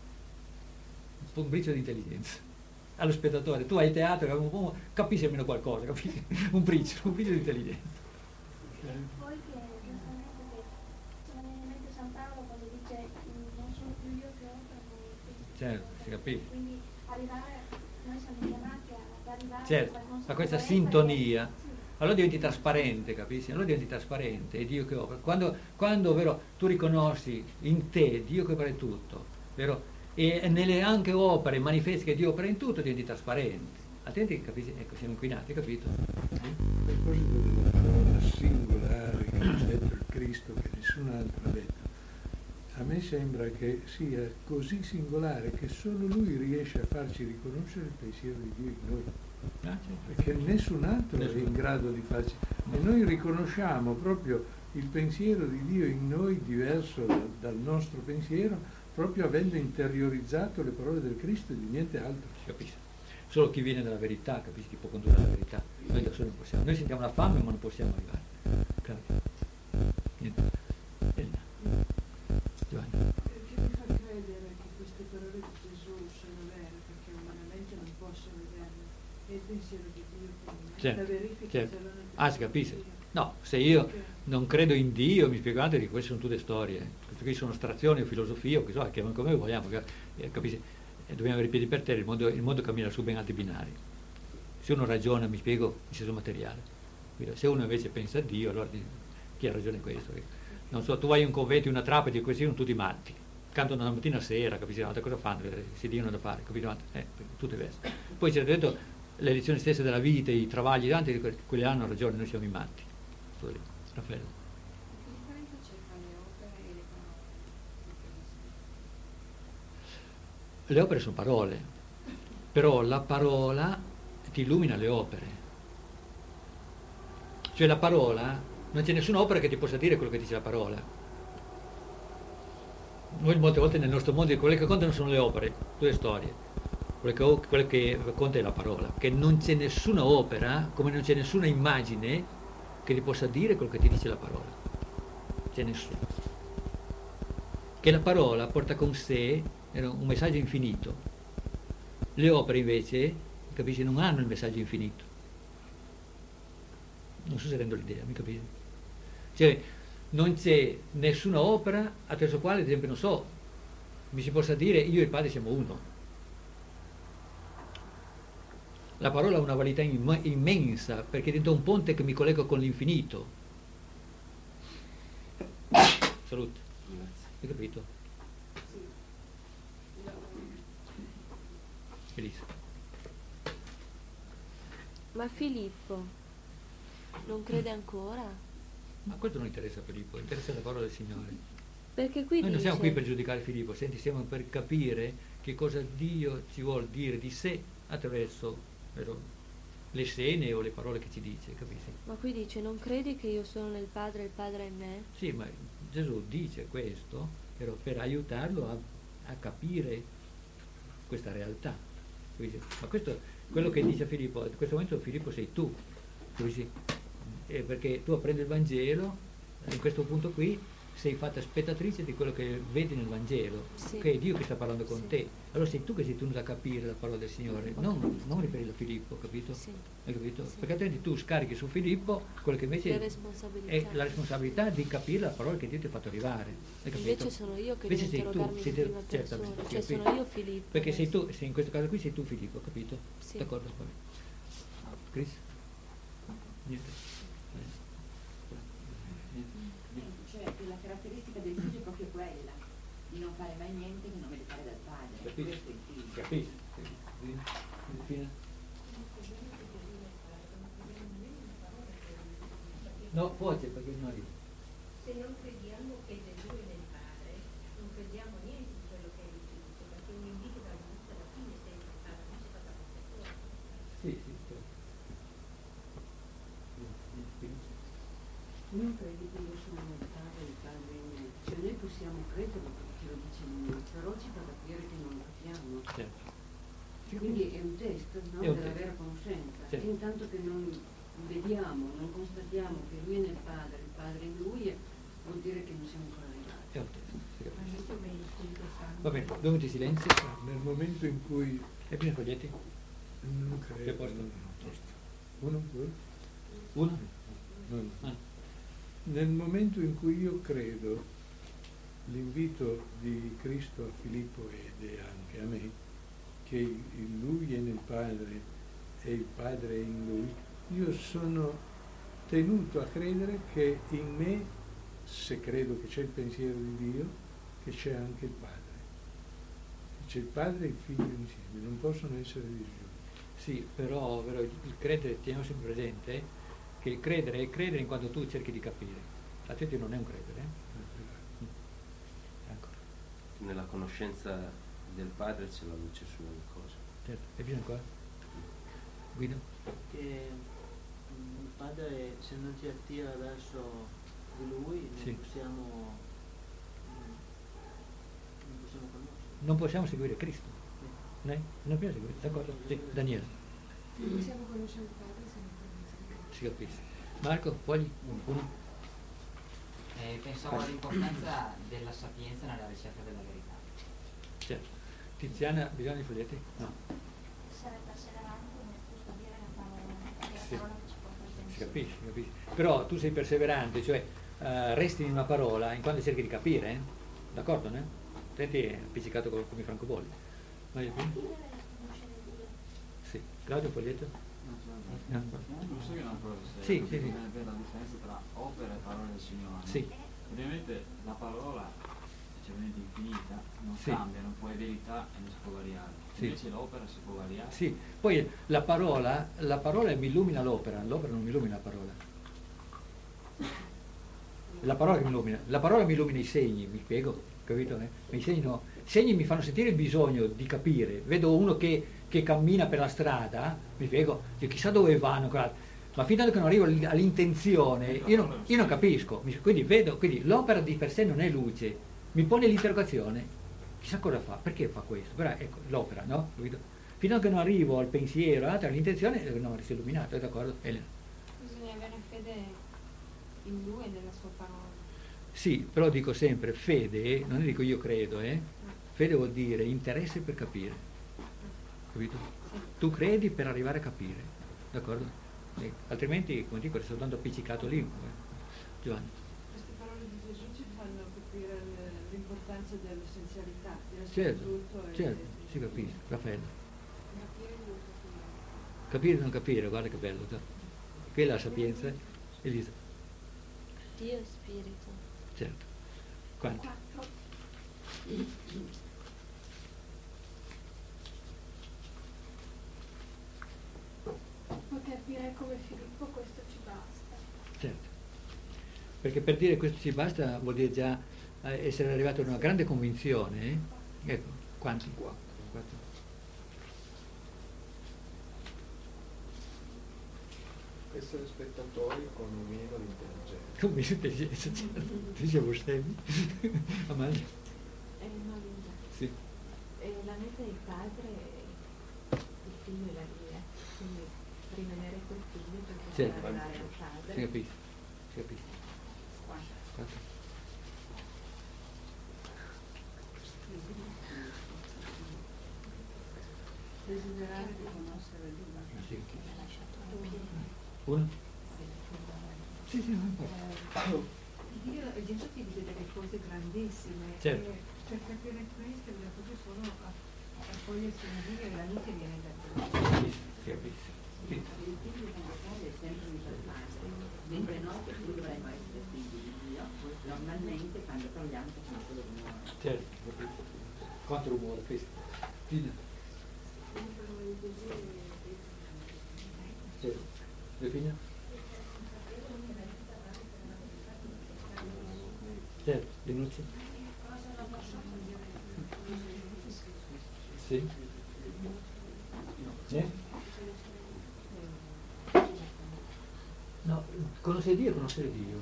Speaker 1: Un briciolo di intelligenza. Allo spettatore, tu hai teatro, capisci almeno qualcosa, capisci? Un briciolo, un briciolo di intelligenza.
Speaker 15: E poi che giustamente che ce ne viene in mente San Paolo quando dice non sono più io che opero, ma
Speaker 1: certo, si capisce.
Speaker 15: Quindi arrivare, noi siamo chiamati ad arrivare
Speaker 1: certo, a questa sintonia. Che, allora diventi trasparente, capisci? Allora diventi trasparente, è Dio che opera. Quando, quando vero, tu riconosci in te Dio che opera in tutto, vero? E nelle anche opere manifesti che Dio opera in tutto, diventi trasparente. Altrimenti, capisci? Ecco, siamo inquinati, capito?
Speaker 5: A proposito della parola singolare che ha detto il Cristo, che nessun altro ha detto, a me sembra che sia così singolare che solo Lui riesce a farci riconoscere il pensiero di Dio in noi.
Speaker 1: Ah, certo.
Speaker 5: Perché nessun altro
Speaker 1: nessun.
Speaker 5: è in grado di farci. E noi riconosciamo proprio il pensiero di Dio in noi diverso da, dal nostro pensiero, proprio avendo interiorizzato le parole del Cristo e di niente altro.
Speaker 1: Si capisce? Solo chi viene dalla verità, capisci, ti può condurre alla verità. Noi da soli non possiamo. Noi sentiamo la fame ma non possiamo arrivare. Claudio. Niente. Elena. Giovanni.
Speaker 12: Perché mi fa credere che queste parole di Gesù sono vere, perché umanamente non posso vederle. È il pensiero di Dio che mi
Speaker 1: Certo,
Speaker 12: la verifica.
Speaker 1: certo.
Speaker 12: Se non
Speaker 1: Ah, si capisce? No, se io non credo in Dio, mi spiegate che queste sono tutte storie. Queste qui sono astrazioni o filosofia, o che so, chiamiamo come vogliamo, eh, capisci? E dobbiamo avere i piedi per terra, il mondo, il mondo cammina su ben altri binari. Se uno ragiona, mi spiego, in senso materiale. Se uno invece pensa a Dio, allora chi ha ragione in questo? Non so, tu vai in un convento, in una trappola, e questi sono tutti matti. Cantano da mattina a sera, capisci? Cosa fanno? Si dicono da fare, capisci? Eh, tutto è diverso. Poi c'è detto le lezioni stesse della vita, i travagli, tanti, quelli hanno ragione, noi siamo i matti. Raffaele.
Speaker 6: Che differenza c'è tra le opere e le parole?
Speaker 1: Le opere sono parole, però la parola ti illumina le opere. Cioè la parola, non c'è nessuna opera che ti possa dire quello che dice la parola. Noi molte volte nel nostro mondo quelle che contano sono le opere, due storie. Quello che, quello che conta è la parola, che non c'è nessuna opera, come non c'è nessuna immagine che ti possa dire quello che ti dice la parola. C'è nessuno. Che la parola porta con sé un messaggio infinito. Le opere invece, capisci, non hanno il messaggio infinito. Non so se rendo l'idea, mi capisci? Cioè, non c'è nessuna opera attraverso la quale, ad esempio, non so, mi si possa dire io e il Padre siamo uno. La parola ha una validità immensa perché diventa un ponte che mi collega con l'infinito. Salute. Hai capito? Felice.
Speaker 16: Ma Filippo non crede ancora?
Speaker 1: Ma questo non interessa a Filippo, interessa la parola del Signore.
Speaker 16: Perché qui
Speaker 1: Noi non
Speaker 16: dice...
Speaker 1: siamo qui per giudicare Filippo, senti, siamo per capire che cosa Dio ci vuol dire di sé attraverso però, le scene o le parole che ci dice, capisci?
Speaker 16: Ma qui dice, non credi che io sono nel Padre e il Padre è in me?
Speaker 1: Sì, ma Gesù dice questo però per aiutarlo a, a capire questa realtà. Capisci? Ma questo, quello che dice Filippo, in questo momento Filippo sei tu, capisci? Eh, perché tu apprendi il Vangelo, in questo punto qui sei fatta spettatrice di quello che vedi nel Vangelo,
Speaker 16: sì.
Speaker 1: Che è Dio che sta parlando con
Speaker 16: sì.
Speaker 1: te. Allora sei tu che sei tenuto a capire la parola del Signore, non, non riferirlo a Filippo, capito?
Speaker 16: Sì.
Speaker 1: Hai capito?
Speaker 16: Sì.
Speaker 1: Perché altrimenti tu scarichi su Filippo quello che invece
Speaker 16: la responsabilità.
Speaker 1: è la responsabilità di capire la parola che Dio ti ha fatto arrivare. Hai capito?
Speaker 16: Invece sono io che
Speaker 1: invece
Speaker 16: devo interrogarmi
Speaker 1: sei
Speaker 16: in
Speaker 1: tu,
Speaker 16: prima
Speaker 1: sei te,
Speaker 16: persona,
Speaker 1: certo,
Speaker 16: cioè
Speaker 1: sì,
Speaker 16: sono io Filippo.
Speaker 1: Perché sei
Speaker 16: adesso.
Speaker 1: tu, sei in questo caso qui sei tu Filippo, capito?
Speaker 16: Sì.
Speaker 1: D'accordo? Vabbè. Chris? Niente.
Speaker 11: Cioè la caratteristica del figlio è proprio quella, di non fare mai niente che non vede fare dal padre.
Speaker 1: Capisci?
Speaker 11: Questo è il figlio.
Speaker 1: Capisci? Infine? No, forse perché noi...
Speaker 7: Se non crediamo che Gesù è nel Padre, non crediamo niente di quello che è il figlio, perché un invito dall'inizio alla fine è sempre il Padre, non c'è stata questa cosa.
Speaker 1: Sì, sì, certo.
Speaker 4: non credi che io sono il padre e il padre in me. Cioè noi possiamo crederlo perché lo dice lui, però ci fa capire che non lo capiamo.
Speaker 1: Certo.
Speaker 4: Quindi è un test, no?
Speaker 1: È un
Speaker 4: Della
Speaker 1: test.
Speaker 4: vera conoscenza.
Speaker 1: Certo.
Speaker 4: E intanto che non vediamo, non constatiamo che lui è nel padre, il padre in lui, vuol dire che non siamo ancora arrivati.
Speaker 1: È un test, si capisce.
Speaker 12: Questo è interessante.
Speaker 1: Va bene, due minuti di silenzio.
Speaker 5: Nel momento in cui
Speaker 1: E prima foglietti?
Speaker 5: non
Speaker 1: Che
Speaker 5: credo,
Speaker 1: posto?
Speaker 5: uno, due,
Speaker 1: Uno?
Speaker 5: no,
Speaker 1: Ah.
Speaker 5: nel momento in cui io credo l'invito di Cristo a Filippo ed è anche a me, che il lui è nel Padre e il Padre è in lui, io sono tenuto a credere che in me, se credo che c'è il pensiero di Dio, che c'è anche il Padre. C'è il Padre e il Figlio insieme, non possono essere disgiunti.
Speaker 1: Sì, però, però il il credere, teniamo sempre presente che il credere è credere in quanto tu cerchi di capire, altrimenti non è un credere. eh. Mm. Ancora.
Speaker 10: Nella conoscenza del Padre c'è la luce su ogni cosa.
Speaker 1: Certo. E bisogna qua? Guido?
Speaker 14: Che mm, il padre se non ci attira verso di lui non
Speaker 1: Sì.
Speaker 14: possiamo mm, non possiamo conoscere.
Speaker 1: Non possiamo seguire Cristo. Ne? Non possiamo seguire, d'accordo? Sì, Daniele,
Speaker 12: Non possiamo conoscere il padre se non conosciamo
Speaker 1: si capisce. Marco, fogli? Uno?
Speaker 17: Eh, pensavo all'importanza della sapienza nella ricerca della verità.
Speaker 1: Certo. Tiziana, bisogna di foglietti? No.
Speaker 15: Essere perseveranti nel custodire la parola, che è la
Speaker 1: Sì.
Speaker 15: parola che ci porta al
Speaker 1: Si
Speaker 15: pensiero.
Speaker 1: capisce, si capisce. Però tu sei perseverante, cioè eh, resti in una parola in quanto cerchi di capire, eh? D'accordo, no? Senti, è appiccicato co- come francobolli. Vai, vai. Sì. Claudio, foglietto? No.
Speaker 18: Posso dire una cosa? Se
Speaker 1: Sì, sì, sì.
Speaker 18: bisogna vedere la differenza tra opera e parole del Signore.
Speaker 1: Sì.
Speaker 18: Ovviamente la parola, specialmente infinita, non
Speaker 1: Sì.
Speaker 18: cambia, non può, è verità e non si può variare.
Speaker 1: Sì.
Speaker 18: Invece l'opera si può variare.
Speaker 1: Sì, poi la parola, la parola mi illumina l'opera, l'opera non mi illumina la parola. La parola che mi illumina, la parola mi illumina i segni, mi spiego, capito? Eh? I segni, no. I segni mi fanno sentire il bisogno di capire. Vedo uno che, che cammina per la strada, mi spiego, io chissà dove vanno, ma fino a che non arrivo all'intenzione, io non, io non capisco. Mi- Quindi vedo, quindi l'opera di per sé non è luce, mi pone l'interrogazione, chissà cosa fa, perché fa questo? Però ecco, l'opera, no? Capito? Fino a che non arrivo al pensiero, all'intenzione, eh, non resto illuminato, è d'accordo? Elena?
Speaker 6: Bisogna avere fede in lui e nella sua parola.
Speaker 1: Sì, però dico sempre, fede, non dico io credo, eh? Fede vuol dire interesse per capire, capito? Tu credi per arrivare a capire, d'accordo? Eh, altrimenti, come dico, resto soltanto appiccicato lì. eh. Giovanni.
Speaker 6: Queste parole di Gesù ci fanno capire l- l'importanza dell'essenzialità, dell'essere
Speaker 1: Certo,
Speaker 6: tutto e
Speaker 1: certo, si capisce. Raffaello.
Speaker 6: capire e non capire.
Speaker 1: Capire e non capire, guarda che bello. già. Quella è la sapienza. Elisa.
Speaker 16: Dio è spirito.
Speaker 1: Certo. Quanti?
Speaker 12: Poter dire come Filippo questo ci basta.
Speaker 1: Certo. Perché per dire questo ci basta vuol dire già eh, essere arrivato a una grande convinzione. eh? Ecco, quanti? Quattro.
Speaker 2: Essere spettatori con meno di intelligenza.
Speaker 1: Come intelligenza, certo. Tu sei vostemi? Amalia?
Speaker 6: È una linea.
Speaker 1: Sì.
Speaker 6: E la meta del padre, il figlio e la via. Quindi rimanere col figlio per poter
Speaker 1: Certo.
Speaker 6: arrivare al padre.
Speaker 1: Si capisce, si capisce. Quattro.
Speaker 4: Desiderare di conoscere lui.
Speaker 1: Sì. Uno? Sì, sì, non importa.
Speaker 12: Eh, Dio, Gesù ti dice delle cose grandissime.
Speaker 1: Certo.
Speaker 12: E per capire questo le cose sono a, a accogliersi in Dio e la luce viene da Dio.
Speaker 1: Si capisce. Sì.
Speaker 11: Il figlio di Natale è sempre un passaggio, mentre noi che tu dovremmo essere figli di Dio, normalmente quando parliamo facciamo solo rumore.
Speaker 1: Certo, capito. Quanto rumore, questo. Fine. Certo. Le figlie? Certo, Linucci? Sì? Eh? No, Conoscere Dio è conoscere Dio.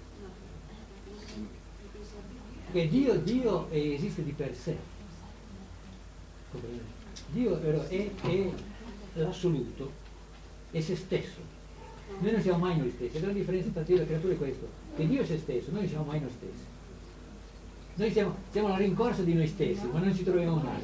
Speaker 1: Perché Dio, Dio esiste di per sé. Dio è, è l'assoluto, è se stesso. Noi non siamo mai noi stessi. La differenza tra Dio e la creatura è questo, che Dio è se stesso, noi non siamo mai noi stessi. Noi siamo, siamo alla rincorsa di noi stessi, ma non ci troviamo mai.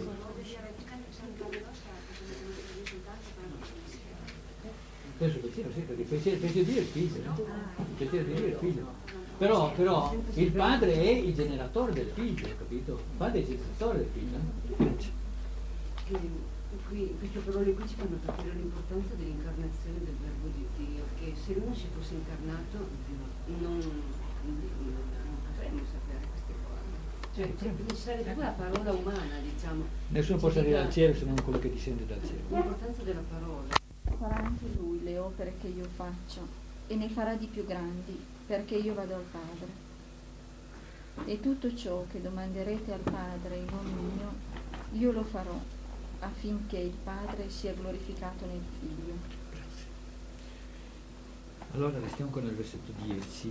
Speaker 1: Penso che sì, perché il pensiero, il pensiero di Dio è il figlio, no? Il pensiero di Dio è il figlio. Però, però il padre è il generatore del figlio, capito? Il padre è il generatore del figlio.
Speaker 4: Che qui, queste parole qui ci fanno capire l'importanza dell'incarnazione del verbo di Dio, che se lui non si fosse incarnato non, non potremmo sapere queste cose. Cioè, cioè ci sarebbe più la parola umana, diciamo.
Speaker 1: Nessuno può salire dal cielo se non quello che discende dal cielo.
Speaker 4: L'importanza della parola.
Speaker 19: Farà anche lui le opere che io faccio e ne farà di più grandi, perché io vado al Padre. E tutto ciò che domanderete al Padre in nome mio, io lo farò, affinché il Padre sia glorificato nel Figlio.
Speaker 1: Grazie. Allora restiamo con il versetto dieci.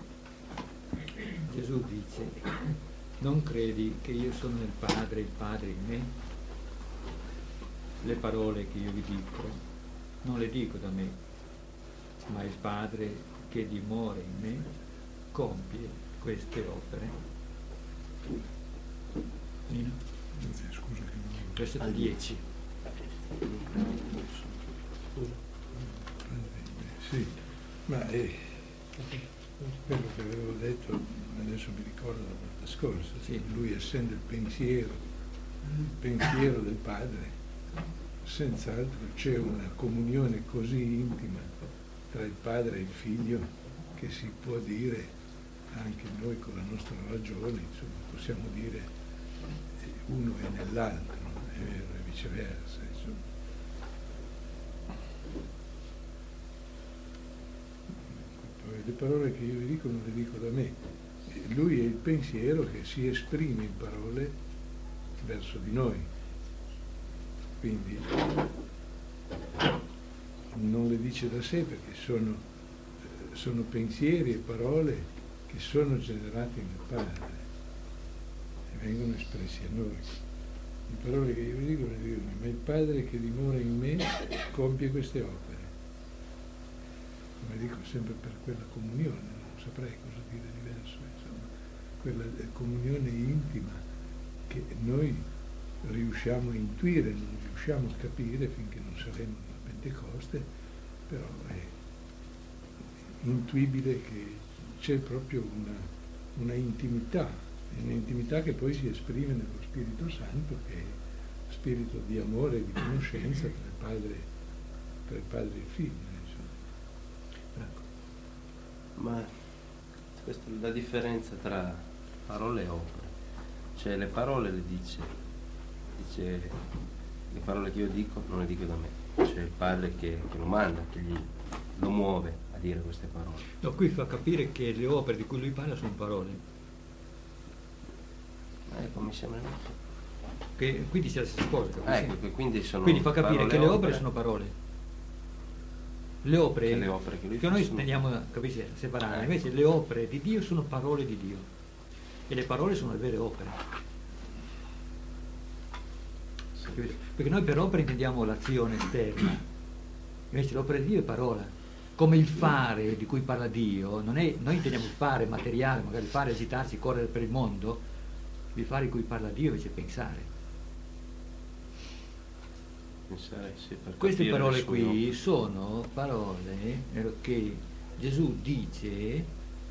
Speaker 1: Gesù dice: non credi che io sono nel Padre e il Padre in me? Le parole che io vi dico non le dico da me, ma il Padre che dimora in me compie queste opere. Nino?
Speaker 5: Scusa che non...
Speaker 1: Versetto dieci.
Speaker 5: Sì, ma è quello che avevo detto, adesso mi ricordo la volta scorsa, sì. Lui essendo il pensiero, il pensiero del Padre, senz'altro c'è una comunione così intima tra il Padre e il Figlio che si può dire anche noi con la nostra ragione, insomma, possiamo dire uno è nell'altro, è vero, e viceversa, insomma. Poi le parole che io vi dico non le dico da me, lui è il pensiero che si esprime in parole verso di noi. Quindi non le dice da sé perché sono, sono pensieri e parole che sono generati nel Padre e vengono espressi a noi. Le parole che io vi dico le dico a me, ma il Padre che dimora in me compie queste opere. Come dico sempre per quella comunione, non saprei cosa dire diverso, insomma, quella comunione intima che noi riusciamo a intuire, non riusciamo a capire finché non saremo a Pentecoste, però è intuibile che c'è proprio una, una intimità, un'intimità che poi si esprime nello Spirito Santo, che è spirito di amore e di conoscenza tra il Padre, tra il Padre e il Figlio.
Speaker 10: Ecco. Ma questa è la differenza tra parole e opere. Cioè le parole le dice, dice le parole che io dico non le dico da me, c'è il Padre che, che lo manda, che gli, lo muove a dire queste parole.
Speaker 1: No, qui fa capire che le opere di cui lui parla sono parole.
Speaker 10: Ecco, mi sembra
Speaker 1: che quindi c'è la stessa cosa.
Speaker 10: Ah, ecco, quindi, sono
Speaker 1: quindi fa capire che le opere,
Speaker 10: opere
Speaker 1: sono parole. Le opere,
Speaker 10: che, le opere che, lui
Speaker 1: che noi tendiamo capisci, separare, eh. Invece le opere di Dio sono parole di Dio e le parole sono le vere opere. Sì. Perché noi per opera intendiamo l'azione esterna, invece l'opera di Dio è parola. Come il fare di cui parla Dio, non è, noi intendiamo il fare materiale, magari il fare, agitarsi, correre per il mondo, il fare di cui parla Dio invece è pensare.
Speaker 10: Pensare, sì, per
Speaker 1: queste parole qui
Speaker 10: opere.
Speaker 1: Sono parole che Gesù dice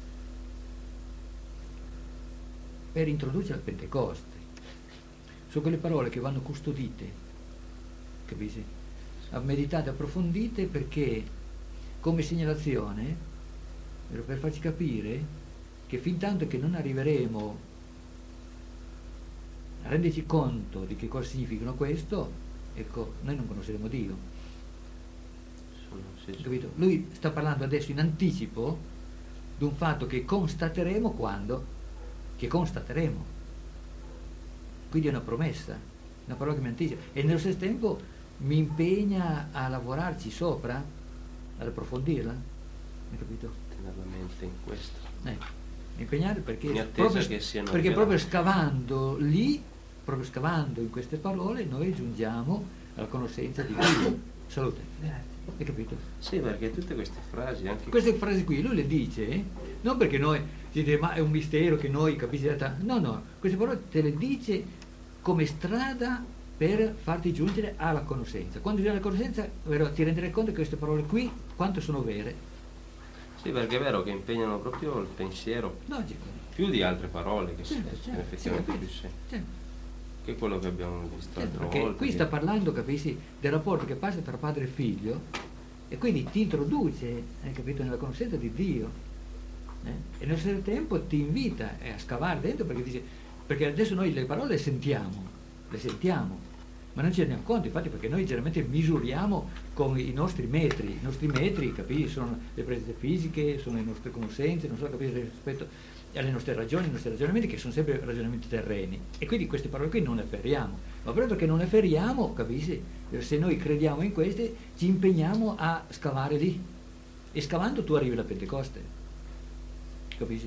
Speaker 1: per introdurci al Pentecoste. Sono quelle parole che vanno custodite, capisci? Meditate, approfondite, perché come segnalazione per farci capire che fin tanto che non arriveremo a renderci conto di che cosa significano questo, ecco, noi non conosceremo Dio.
Speaker 10: Sì, sì.
Speaker 1: Capito? Lui sta parlando adesso in anticipo di un fatto che constateremo quando? Che constateremo. Quindi è una promessa, una parola che mi anticipa. E nello stesso tempo mi impegna a lavorarci sopra, ad approfondirla. Hai capito?
Speaker 10: nella mente in questo.
Speaker 1: Eh, impegnare perché,
Speaker 10: In attesa
Speaker 1: proprio,
Speaker 10: che siano
Speaker 1: perché
Speaker 10: rivelati.
Speaker 1: proprio scavando lì, proprio scavando in queste parole, noi giungiamo alla conoscenza di Dio. Salute. Hai capito?
Speaker 10: Sì, perché tutte queste frasi, anche
Speaker 1: Queste frasi qui lui le dice, eh, non perché noi si dice ma è un mistero che noi capisci, no, no, queste parole te le dice come strada per farti giungere alla conoscenza. Quando giungi alla conoscenza vero, ti renderai conto che queste parole qui quanto sono vere.
Speaker 10: Sì, perché è vero che impegnano proprio il pensiero
Speaker 1: Logico.
Speaker 10: più di altre parole che
Speaker 1: Certo,
Speaker 10: si-
Speaker 1: certo,
Speaker 10: effettivamente
Speaker 1: sì,
Speaker 10: più semplici.
Speaker 1: certo.
Speaker 10: Che è quello che abbiamo visto
Speaker 1: Certo,
Speaker 10: altre
Speaker 1: perché
Speaker 10: volte.
Speaker 1: qui
Speaker 10: che-
Speaker 1: sta parlando, capisci, del rapporto che passa tra padre e figlio e quindi ti introduce, hai capito, nella conoscenza di Dio, eh? E nello stesso tempo ti invita eh, a scavare dentro perché dice, perché adesso noi le parole le sentiamo, le sentiamo, ma non ci rendiamo conto, infatti, perché noi generalmente misuriamo con i nostri metri, i nostri metri, capisci, sono le presenze fisiche, sono le nostre conoscenze, non so, capisci, rispetto alle nostre ragioni, ai nostri ragionamenti, che sono sempre ragionamenti terreni, e quindi queste parole qui non le feriamo, ma proprio perché non le feriamo, capisci, se noi crediamo in queste ci impegniamo a scavare lì, e scavando tu arrivi alla Pentecoste, capisci?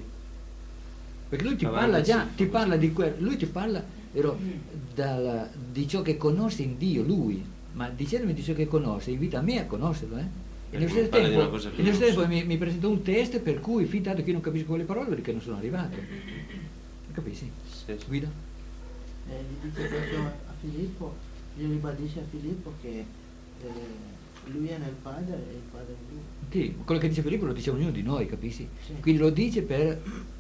Speaker 1: Perché lui ti
Speaker 10: Scavando,
Speaker 1: parla già,
Speaker 10: sì.
Speaker 1: ti parla di quello, lui ti parla vero, dal- di ciò che conosce in Dio, lui, ma dicendomi di ciò che conosce, invita me a conoscerlo, eh? E
Speaker 10: Perché
Speaker 1: nello
Speaker 10: mi
Speaker 1: stesso
Speaker 10: parla di una
Speaker 1: tempo,
Speaker 10: cosa che
Speaker 1: e nello
Speaker 10: non
Speaker 1: stesso
Speaker 10: so.
Speaker 1: tempo mi, mi presenta un test per cui, fin tanto che io non capisco quelle parole, perché non sono arrivato. Capisci?
Speaker 10: Sì, sì.
Speaker 1: Guida?
Speaker 14: Eh, gli dice proprio a Filippo, gli ribadisce a Filippo che eh, lui è nel Padre e il Padre è in lui.
Speaker 1: Sì, quello che dice Filippo lo dice ognuno di noi, capisci?
Speaker 14: Sì.
Speaker 1: Quindi lo dice per,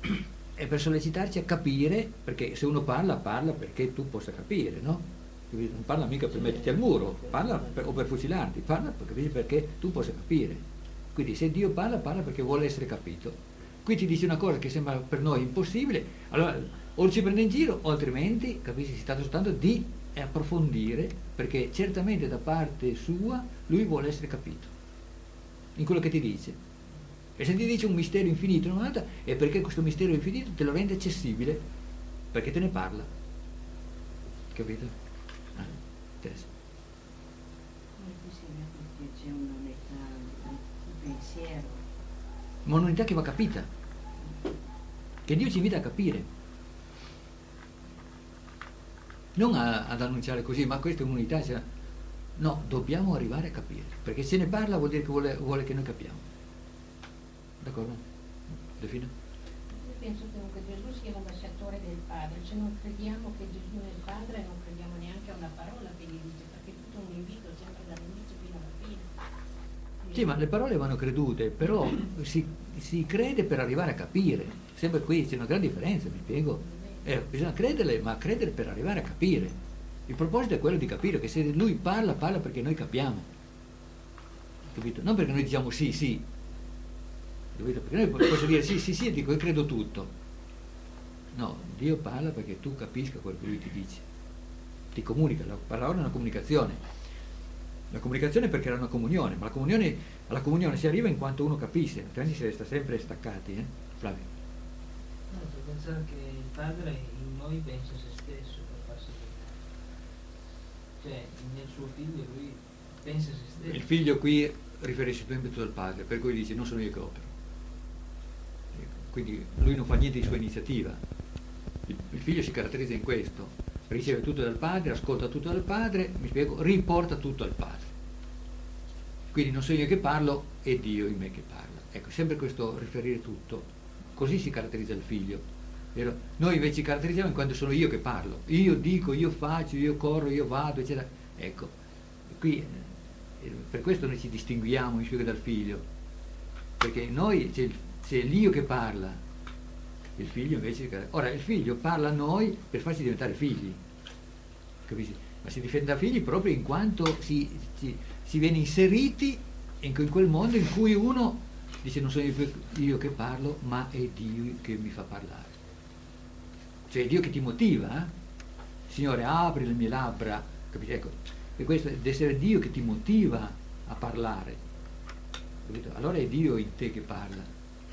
Speaker 1: è per sollecitarci a capire, perché se uno parla, parla perché tu possa capire, no? Capito? Non parla mica per
Speaker 14: Sì.
Speaker 1: metterti al muro, parla per- o per fucilarti, parla per, capisci, perché tu possa capire. Quindi se Dio parla, parla perché vuole essere capito. Qui ti dice una cosa che sembra per noi impossibile, allora o ci prende in giro o altrimenti, capisci, si tratta soltanto di approfondire, perché certamente da parte sua lui vuole essere capito in quello che ti dice. E se ti dice un mistero infinito, non altro, è perché questo mistero infinito te lo rende accessibile, perché te ne parla. Capito? Ah, adesso.
Speaker 11: Come possibile perché c'è un'unità di pensiero.
Speaker 1: Ma un'unità che va capita, che Dio ci invita a capire, non a- ad annunciare così, ma questa è un'unità, cioè, no, dobbiamo arrivare a capire, perché se ne parla vuol dire che vuole, vuole che noi capiamo. D'accordo? Delfino?
Speaker 8: Io penso che comunque Gesù sia l'ambasciatore del Padre, se non crediamo che Gesù è il Padre non crediamo neanche a una parola che gli dice, perché è tutto un invito sempre dall'inizio fino alla fine.
Speaker 1: Sì, ma le parole vanno credute, però si, si crede per arrivare a capire. Sempre qui c'è una grande differenza, mi spiego. Eh, bisogna crederle, ma credere per arrivare a capire. Il proposito è quello di capire che se lui parla, parla perché noi capiamo. Capito? Non perché noi diciamo sì, sì. Capito? Perché noi po- posso dire sì, sì, sì e dico io credo tutto. No, Dio parla perché tu capisca quello che lui ti dice. Ti comunica, la parola è una comunicazione. La comunicazione è perché era una comunione, ma la comunione, alla comunione si arriva in quanto uno capisce, altrimenti si resta sempre staccati, eh? Flavio.
Speaker 2: No, per pensare che il padre in noi pensa a se stesso per farsi vedere. Cioè, nel suo figlio lui pensa a se stesso.
Speaker 1: Il figlio qui riferisce sempre tutto al padre, per cui dice non sono io che opero. Quindi lui non fa niente di sua iniziativa. Il, il figlio si caratterizza in questo, riceve tutto dal padre, ascolta tutto dal padre, mi spiego, riporta tutto al padre. Quindi non sono io che parlo, è Dio in me che parla. Ecco, sempre questo riferire tutto, così si caratterizza il figlio. Vero? Noi invece ci caratterizziamo in quanto sono io che parlo, io dico, io faccio, io corro, io vado, eccetera. Ecco, qui eh, per questo noi ci distinguiamo, mi spiego, dal figlio, perché noi c'è, c'è l'io che parla, il figlio invece che... Ora il figlio parla a noi per farci diventare figli, capisci? Ma si diventa figli proprio in quanto si, si, si viene inseriti in, in quel mondo in cui uno dice non sono io, io che parlo, ma è Dio che mi fa parlare. Cioè è Dio che ti motiva, eh? Signore, apri le mie labbra, capisci? Ecco, e questo deve essere Dio che ti motiva a parlare, capito? Allora è Dio in te che parla.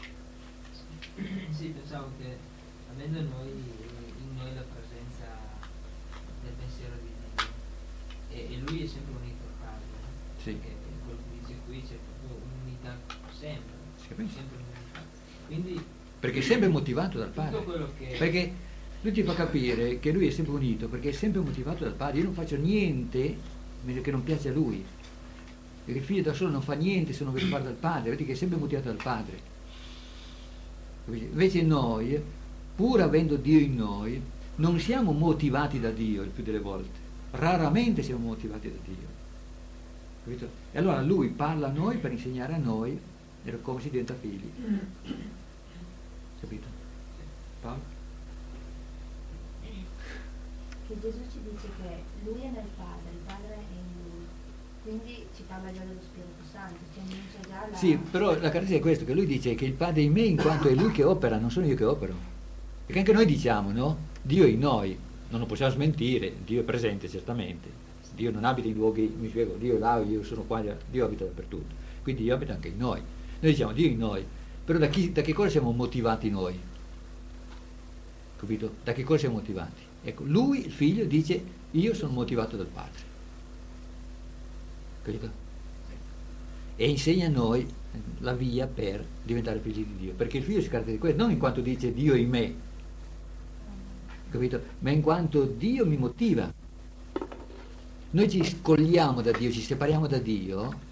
Speaker 2: Sì, pensavo che avendo noi, in noi la presenza del pensiero di Dio e, e lui è sempre unito al Padre,
Speaker 1: Sì.
Speaker 2: perché quello che dice qui c'è proprio un'unità sempre.
Speaker 1: Si capisce?
Speaker 17: sempre nel Padre. Quindi
Speaker 1: Perché è sempre motivato dal
Speaker 17: tutto
Speaker 1: padre.
Speaker 17: quello che
Speaker 1: Perché lui ti fa capire che lui è sempre unito, perché è sempre motivato dal padre. Io non faccio niente che non piace a lui. Perché il figlio da solo non fa niente se non viene fatto dal padre, vedi che è sempre motivato dal padre. Capisci? Invece noi, pur avendo Dio in noi, non siamo motivati da Dio il più delle volte. Raramente siamo motivati da Dio. Capito? E allora lui parla a noi per insegnare a noi come si diventa figli. Capito? Paolo?
Speaker 15: Che Gesù ci dice che lui è nel Padre, il Padre è in lui, quindi ci parla già dello Spirito Santo, ci annuncia già la...
Speaker 1: Sì, però la caratteristica è questo, che lui dice che il Padre è in me in quanto è lui che opera, non sono io che opero. Perché anche noi diciamo, no? Dio è in noi, non lo possiamo smentire, Dio è presente certamente, Dio non abita in luoghi, mi spiego, Dio è là, io sono qua, Dio abita dappertutto, quindi Dio abita anche in noi. Noi diciamo Dio è in noi, però da, chi, da che cosa siamo motivati noi? Capito? Da che cosa siamo motivati? Ecco, lui, il figlio, dice io sono motivato dal padre. Capito? E insegna a noi la via per diventare figli di Dio, perché il figlio si caratterizza di questo, non in quanto dice Dio in me, capito? Ma in quanto Dio mi motiva. Noi ci scogliamo da Dio, ci separiamo da Dio.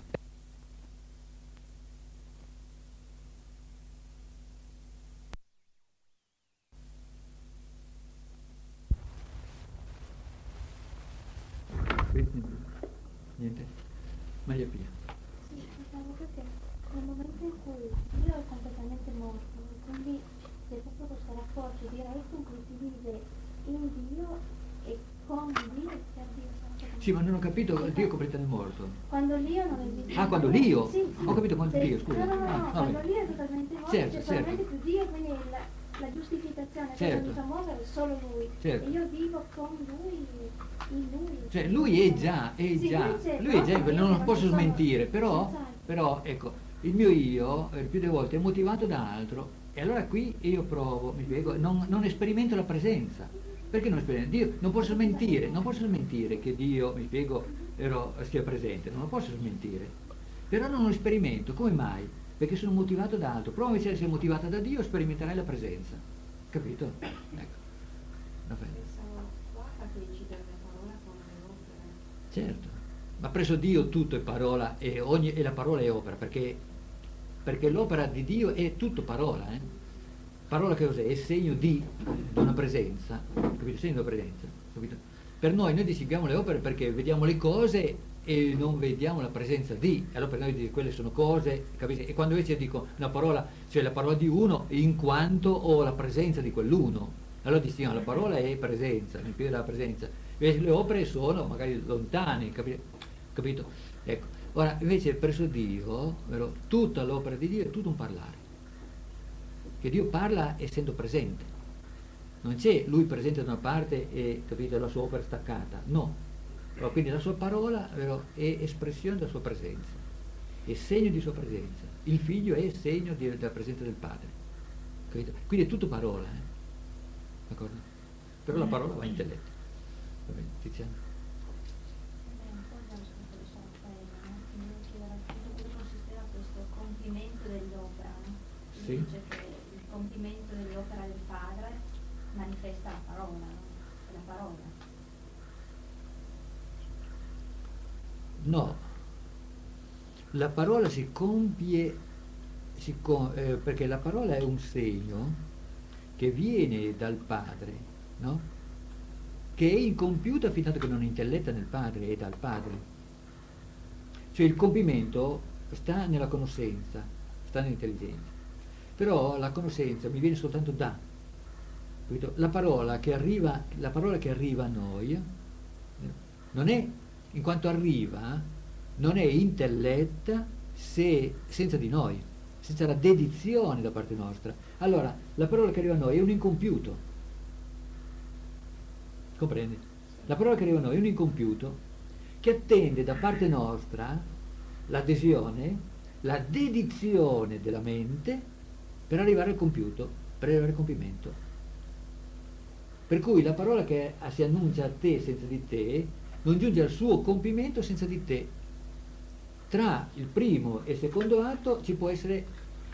Speaker 1: Niente? Maria Pia.
Speaker 20: Sì, pensavo che nel momento in cui Dio è completamente morto, quindi c'è proprio questo rapporto diretto in cui si vive in Dio e con Dio e per Dio.
Speaker 1: Sì, ma non ho capito, Dio è completamente morto.
Speaker 20: Quando l'io non esiste.
Speaker 1: Ah, quando l'io?
Speaker 20: Sì, sì.
Speaker 1: Ho capito quando
Speaker 20: Sì.
Speaker 1: Dio, scusa.
Speaker 20: No, no, no,
Speaker 1: Ah,
Speaker 20: quando
Speaker 1: vabbè.
Speaker 20: l'io è totalmente morto,
Speaker 1: Certo,
Speaker 20: c'è
Speaker 1: certo.
Speaker 20: solamente più Dio, quindi la, la giustificazione che
Speaker 1: Certo.
Speaker 20: è venuta a muovere è solo Lui.
Speaker 1: Certo.
Speaker 20: E io vivo con Lui, in Lui.
Speaker 1: Cioè lui è già, è
Speaker 20: Sì,
Speaker 1: già,
Speaker 20: lui c'è,
Speaker 1: lui è già,
Speaker 20: no,
Speaker 1: non lo
Speaker 20: io
Speaker 1: posso
Speaker 20: sono-
Speaker 1: smentire, però,
Speaker 20: Esatto.
Speaker 1: però ecco, il mio io, eh, il più delle volte, è motivato da altro, e allora qui io provo, mi spiego, non, non esperimento la presenza. Perché non esperimento? Dio, non posso smentire, non posso smentire che Dio, mi spiego, ero, sia presente, non lo posso smentire. Però non lo sperimento, come mai? Perché sono motivato da altro. Prova invece ad essere motivata da Dio, sperimenterai la presenza. Capito? Ecco. Vabbè.
Speaker 8: Pensavo qua a coincidere la parola con le opere.
Speaker 1: Certo, ma presso Dio tutto è parola e, ogni, e la parola è opera, perché, perché l'opera di Dio è tutto parola. Eh? Parola che cos'è? È segno di, di una presenza, capito? Segno di una presenza, capito? Per noi, noi distinguiamo le opere perché vediamo le cose e non vediamo la presenza di, allora per noi diciamo, quelle sono cose, capite? E quando invece dico una parola, cioè la parola di uno in quanto ho la presenza di quell'uno, allora distinguiamo la parola è presenza, mi piace la presenza. Invece le opere sono magari lontane, capi- capito? Ecco. Ora, invece presso Dio, vero, tutta l'opera di Dio è tutto un parlare. Che Dio parla essendo presente. Non c'è lui presente da una parte e, capito, la sua opera staccata. No. Però, quindi la sua parola, vero, è espressione della sua presenza. È segno di sua presenza. Il figlio è segno di- della presenza del padre. Capito? Quindi è tutto parola, eh? D'accordo? Però la parola va in intelletto. Va bene, Tiziano.
Speaker 20: Un po' già risposto alle sue appelle, no? Quindi chiedere appunto come consisteva questo compimento dell'opera, no? Quindi
Speaker 1: Sì.
Speaker 20: dice che il compimento dell'opera del Padre manifesta la parola, no? È la parola.
Speaker 1: No, la parola si compie, si co- eh, perché la parola è un segno che viene dal Padre, no? Che è incompiuto affinché che non è intelletta nel Padre, è dal Padre. Cioè il compimento sta nella conoscenza, sta nell'intelligenza. Però la conoscenza mi viene soltanto da. Capito? La parola che arriva, la parola che arriva a noi non è, in quanto arriva, non è intelletta se, senza di noi, senza la dedizione da parte nostra. Allora, la parola che arriva a noi è un incompiuto. Comprendi? La parola che arriva a noi è un incompiuto che attende da parte nostra l'adesione, la dedizione della mente per arrivare al compiuto, per arrivare al compimento. Per cui la parola che si annuncia a te senza di te non giunge al suo compimento senza di te. Tra il primo e il secondo atto ci può essere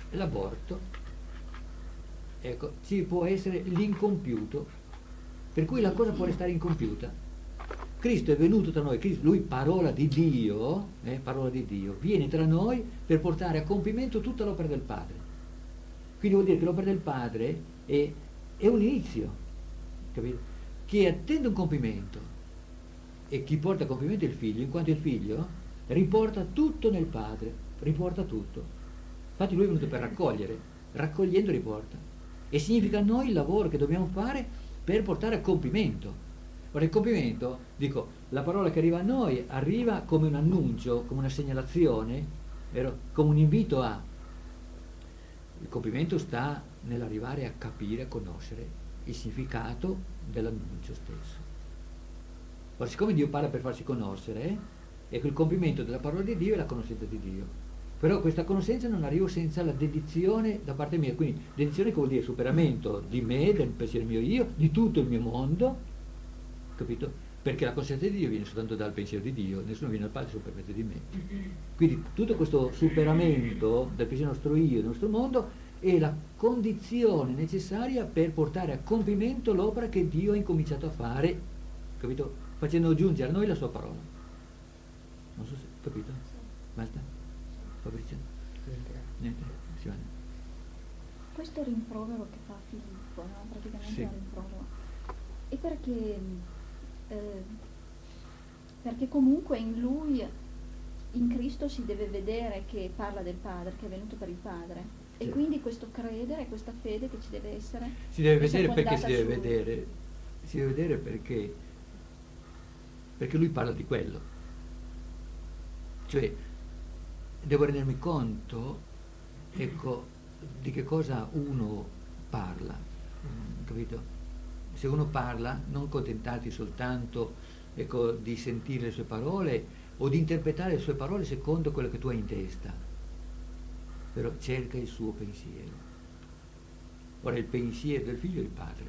Speaker 1: l'aborto, ecco, ci può essere l'incompiuto, per cui la cosa può restare incompiuta. Cristo è venuto tra noi, Cristo, lui parola di Dio, eh, parola di Dio, viene tra noi per portare a compimento tutta l'opera del Padre. Quindi vuol dire che l'opera del Padre è, è un inizio, capito? Che attende un compimento, e chi porta a compimento è il Figlio, in quanto il Figlio riporta tutto nel Padre, riporta tutto. Infatti lui è venuto per raccogliere, raccogliendo riporta. E significa noi il lavoro che dobbiamo fare per portare a compimento. Ora il compimento, dico, la parola che arriva a noi arriva come un annuncio, come una segnalazione, vero? Come un invito a. Il compimento sta nell'arrivare a capire, a conoscere il significato dell'annuncio stesso. Ora, siccome Dio parla per farsi conoscere, eh, ecco, il compimento della parola di Dio è la conoscenza di Dio. Però questa conoscenza non arriva senza la dedizione da parte mia, quindi dedizione che vuol dire superamento di me, del pensiero mio io, di tutto il mio mondo, capito? Perché la conoscenza di Dio viene soltanto dal pensiero di Dio, nessuno viene al Padre sul perfetto di me. Quindi tutto questo superamento del pensiero nostro io, del nostro mondo, è la condizione necessaria per portare a compimento l'opera che Dio ha incominciato a fare, capito? Facendo giungere a noi la sua parola. Non so se, capito? Basta? Fabrizio? Niente? Simone?
Speaker 19: Questo rimprovero che fa Filippo, no? Praticamente
Speaker 1: Sì.
Speaker 19: è un rimprovero. E perché, eh, perché comunque in lui, in Cristo si deve vedere che parla del Padre, che è venuto per il Padre. E
Speaker 1: Sì.
Speaker 19: quindi questo credere, questa fede che ci deve essere.
Speaker 1: Si deve
Speaker 19: che sia
Speaker 1: vedere perché si
Speaker 19: fondata
Speaker 1: deve
Speaker 19: su-
Speaker 1: vedere? Si deve vedere perché, perché lui parla di quello. Cioè, devo rendermi conto, ecco, di che cosa uno parla, mm, capito? Se uno parla, non contentarti soltanto, ecco, di sentire le sue parole o di interpretare le sue parole secondo quello che tu hai in testa, però cerca il suo pensiero. Ora il pensiero del figlio è il padre,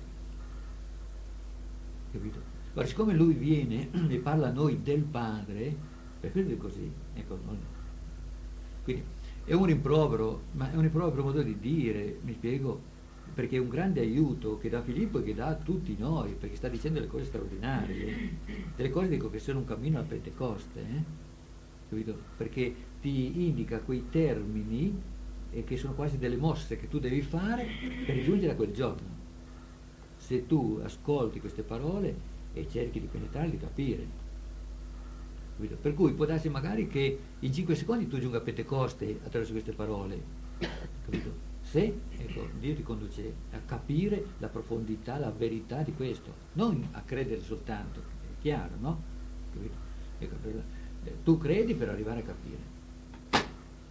Speaker 1: capito? Ora siccome lui viene e parla a noi del padre, per quello è così, ecco, non, quindi è un rimprovero, ma è un rimprovero modo di dire, mi spiego, perché è un grande aiuto che dà Filippo e che dà a tutti noi, perché sta dicendo delle cose straordinarie, delle cose dico che sono un cammino al Pentecoste, eh? Capito? Perché ti indica quei termini e che sono quasi delle mosse che tu devi fare per giungere a quel giorno. Se tu ascolti queste parole e cerchi di penetrarle, di capire. Per cui può darsi magari che in cinque secondi tu giunga a Pentecoste attraverso queste parole, capito? Se ecco, Dio ti conduce a capire la profondità, la verità di questo, non a credere soltanto, è chiaro, no? Capito? Ecco, per, eh, tu credi per arrivare a capire.